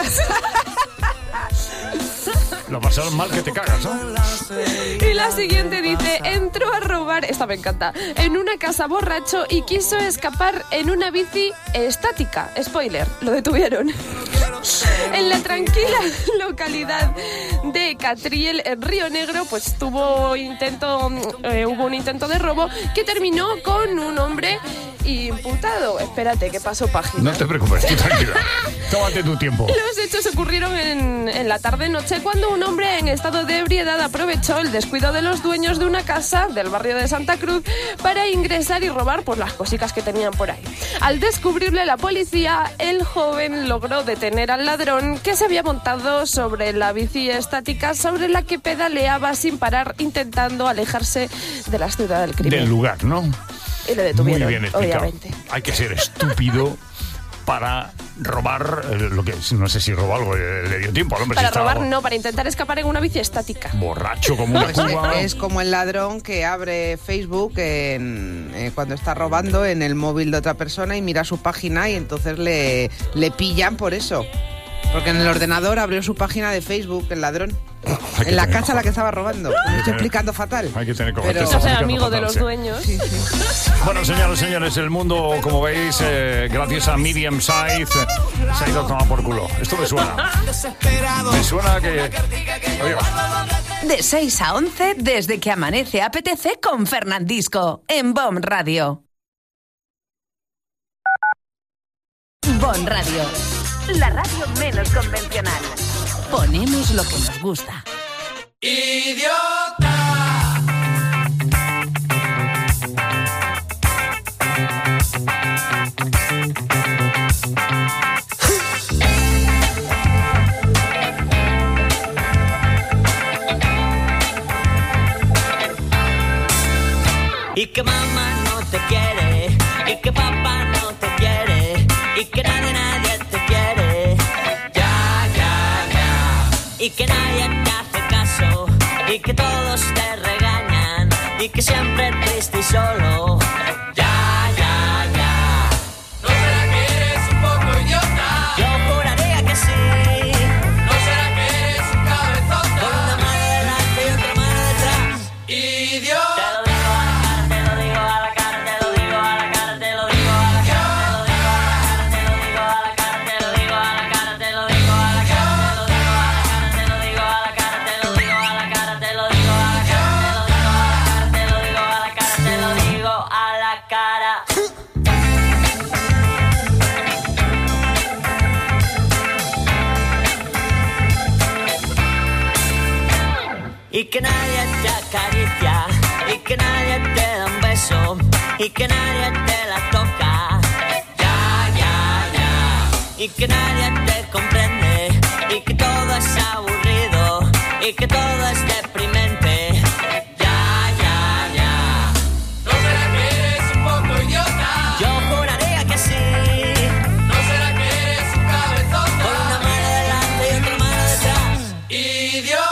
[SPEAKER 4] Lo pasaron mal que te cagas, ¿no?
[SPEAKER 6] Y la siguiente dice, entró a robar, esta me encanta, en una casa borracho y quiso escapar en una bici estática. Spoiler, lo detuvieron. En la tranquila localidad de Catriel, en Río Negro, pues tuvo intento, eh, hubo un intento de robo que terminó con un hombre imputado. Espérate, que paso página.
[SPEAKER 4] No te preocupes, tú tranquila. Tómate tu tiempo.
[SPEAKER 6] Los hechos ocurrieron en, en la tarde-noche cuando un hombre en estado de ebriedad aprovechó el descuido de los dueños de una casa del barrio de Santa Cruz para ingresar y robar pues, las cositas que tenían por ahí. Al descubrirle la policía, el joven logró detener al ladrón que se había montado sobre la bici estática sobre la que pedaleaba sin parar intentando alejarse de la escena del crimen.
[SPEAKER 4] Del lugar, ¿no?
[SPEAKER 6] Y le detuvieron,
[SPEAKER 4] Muy bien explicado.
[SPEAKER 6] obviamente.
[SPEAKER 4] Hay que ser estúpido para robar, eh, lo que no sé si robó algo, eh, le dio tiempo al hombre.
[SPEAKER 6] Para
[SPEAKER 4] si estaba
[SPEAKER 6] robar no, para intentar escapar en una bici estática.
[SPEAKER 4] borracho como una
[SPEAKER 5] Pues,
[SPEAKER 4] cuba.
[SPEAKER 5] es como el ladrón que abre Facebook en, eh, cuando está robando en el móvil de otra persona y mira su página y entonces le, le pillan por eso. Porque en el ordenador abrió su página de Facebook, el ladrón. En la casa a la que estaba robando. Me estoy explicando fatal.
[SPEAKER 4] Hay que tener
[SPEAKER 5] Pero-
[SPEAKER 4] cojones.
[SPEAKER 6] Eso es amigo de los dueños.
[SPEAKER 5] Sí, sí.
[SPEAKER 4] Bueno, señores, señores, el mundo, como veis, eh, gracias a Medium Size, eh, se ha ido a tomar por culo. Esto me suena. Me suena que... Oye,
[SPEAKER 7] De seis a once, desde que amanece A P T C con Fernandisco, en Bon Radio. Bon Radio, la radio menos convencional. Ponemos lo que nos gusta.
[SPEAKER 18] ¡Idiota! Y que mamá no te quiere, y que papá no te quiere, y que nadie, nadie te quiere. Ya, ya, ya. Y que nadie te hace caso, y que todos te regañan, y que siempre triste y solo. Ya, ya, ya. ¿No será que eres un poco idiota? Yo juraría que sí. ¿No será que eres un cabezota? Con una mano delante y otra mano detrás. Idiota. Te lo digo a la cara, te lo digo a la cara, te lo digo a la cara, te lo digo a la cara, te lo digo a la cara, te lo digo a la cara, te lo digo a la cara, te lo digo a la cara, te lo digo a la cara, te lo digo a la cara, te lo digo a la cara, te lo digo a la cara. Y que nadie te acaricia, y que nadie te da un beso, y que nadie te la toca. Ya, ya, ya. Y que nadie te comprende, y que todo es aburrido, y que todo es deprimente. Ya, ya, ya. ¿No será que eres un poco idiota? Yo juraría que sí. ¿No será que eres un cabezota? Con una mano delante y otra mano detrás. Idiota.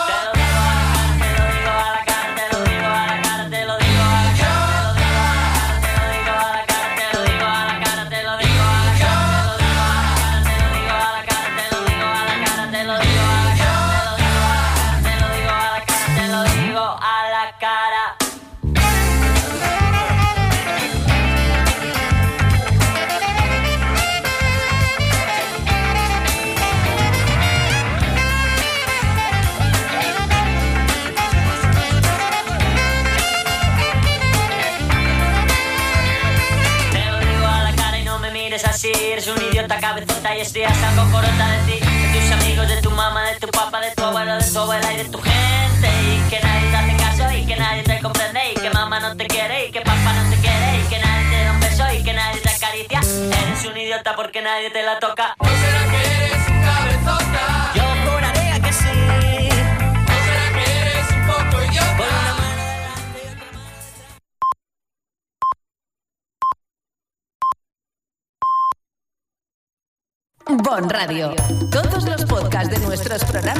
[SPEAKER 18] Así, eres un idiota cabezota y estoy hasta cocorota de ti, de tus amigos, de tu mamá, de tu papá, de tu abuelo, de tu abuela y de tu gente. Y que nadie te hace caso y que nadie te comprende, y que mamá no te quiere y que papá no te quiere, y que nadie te da un beso y que nadie te acaricia. Eres un idiota porque nadie te la toca. ¿No será que eres un cabezota? Yo juraría que sí. ¿No será que eres un poco idiota? Por una mano delante y otra mano detrás.
[SPEAKER 7] Bon Radio. Todos los podcasts de nuestros programas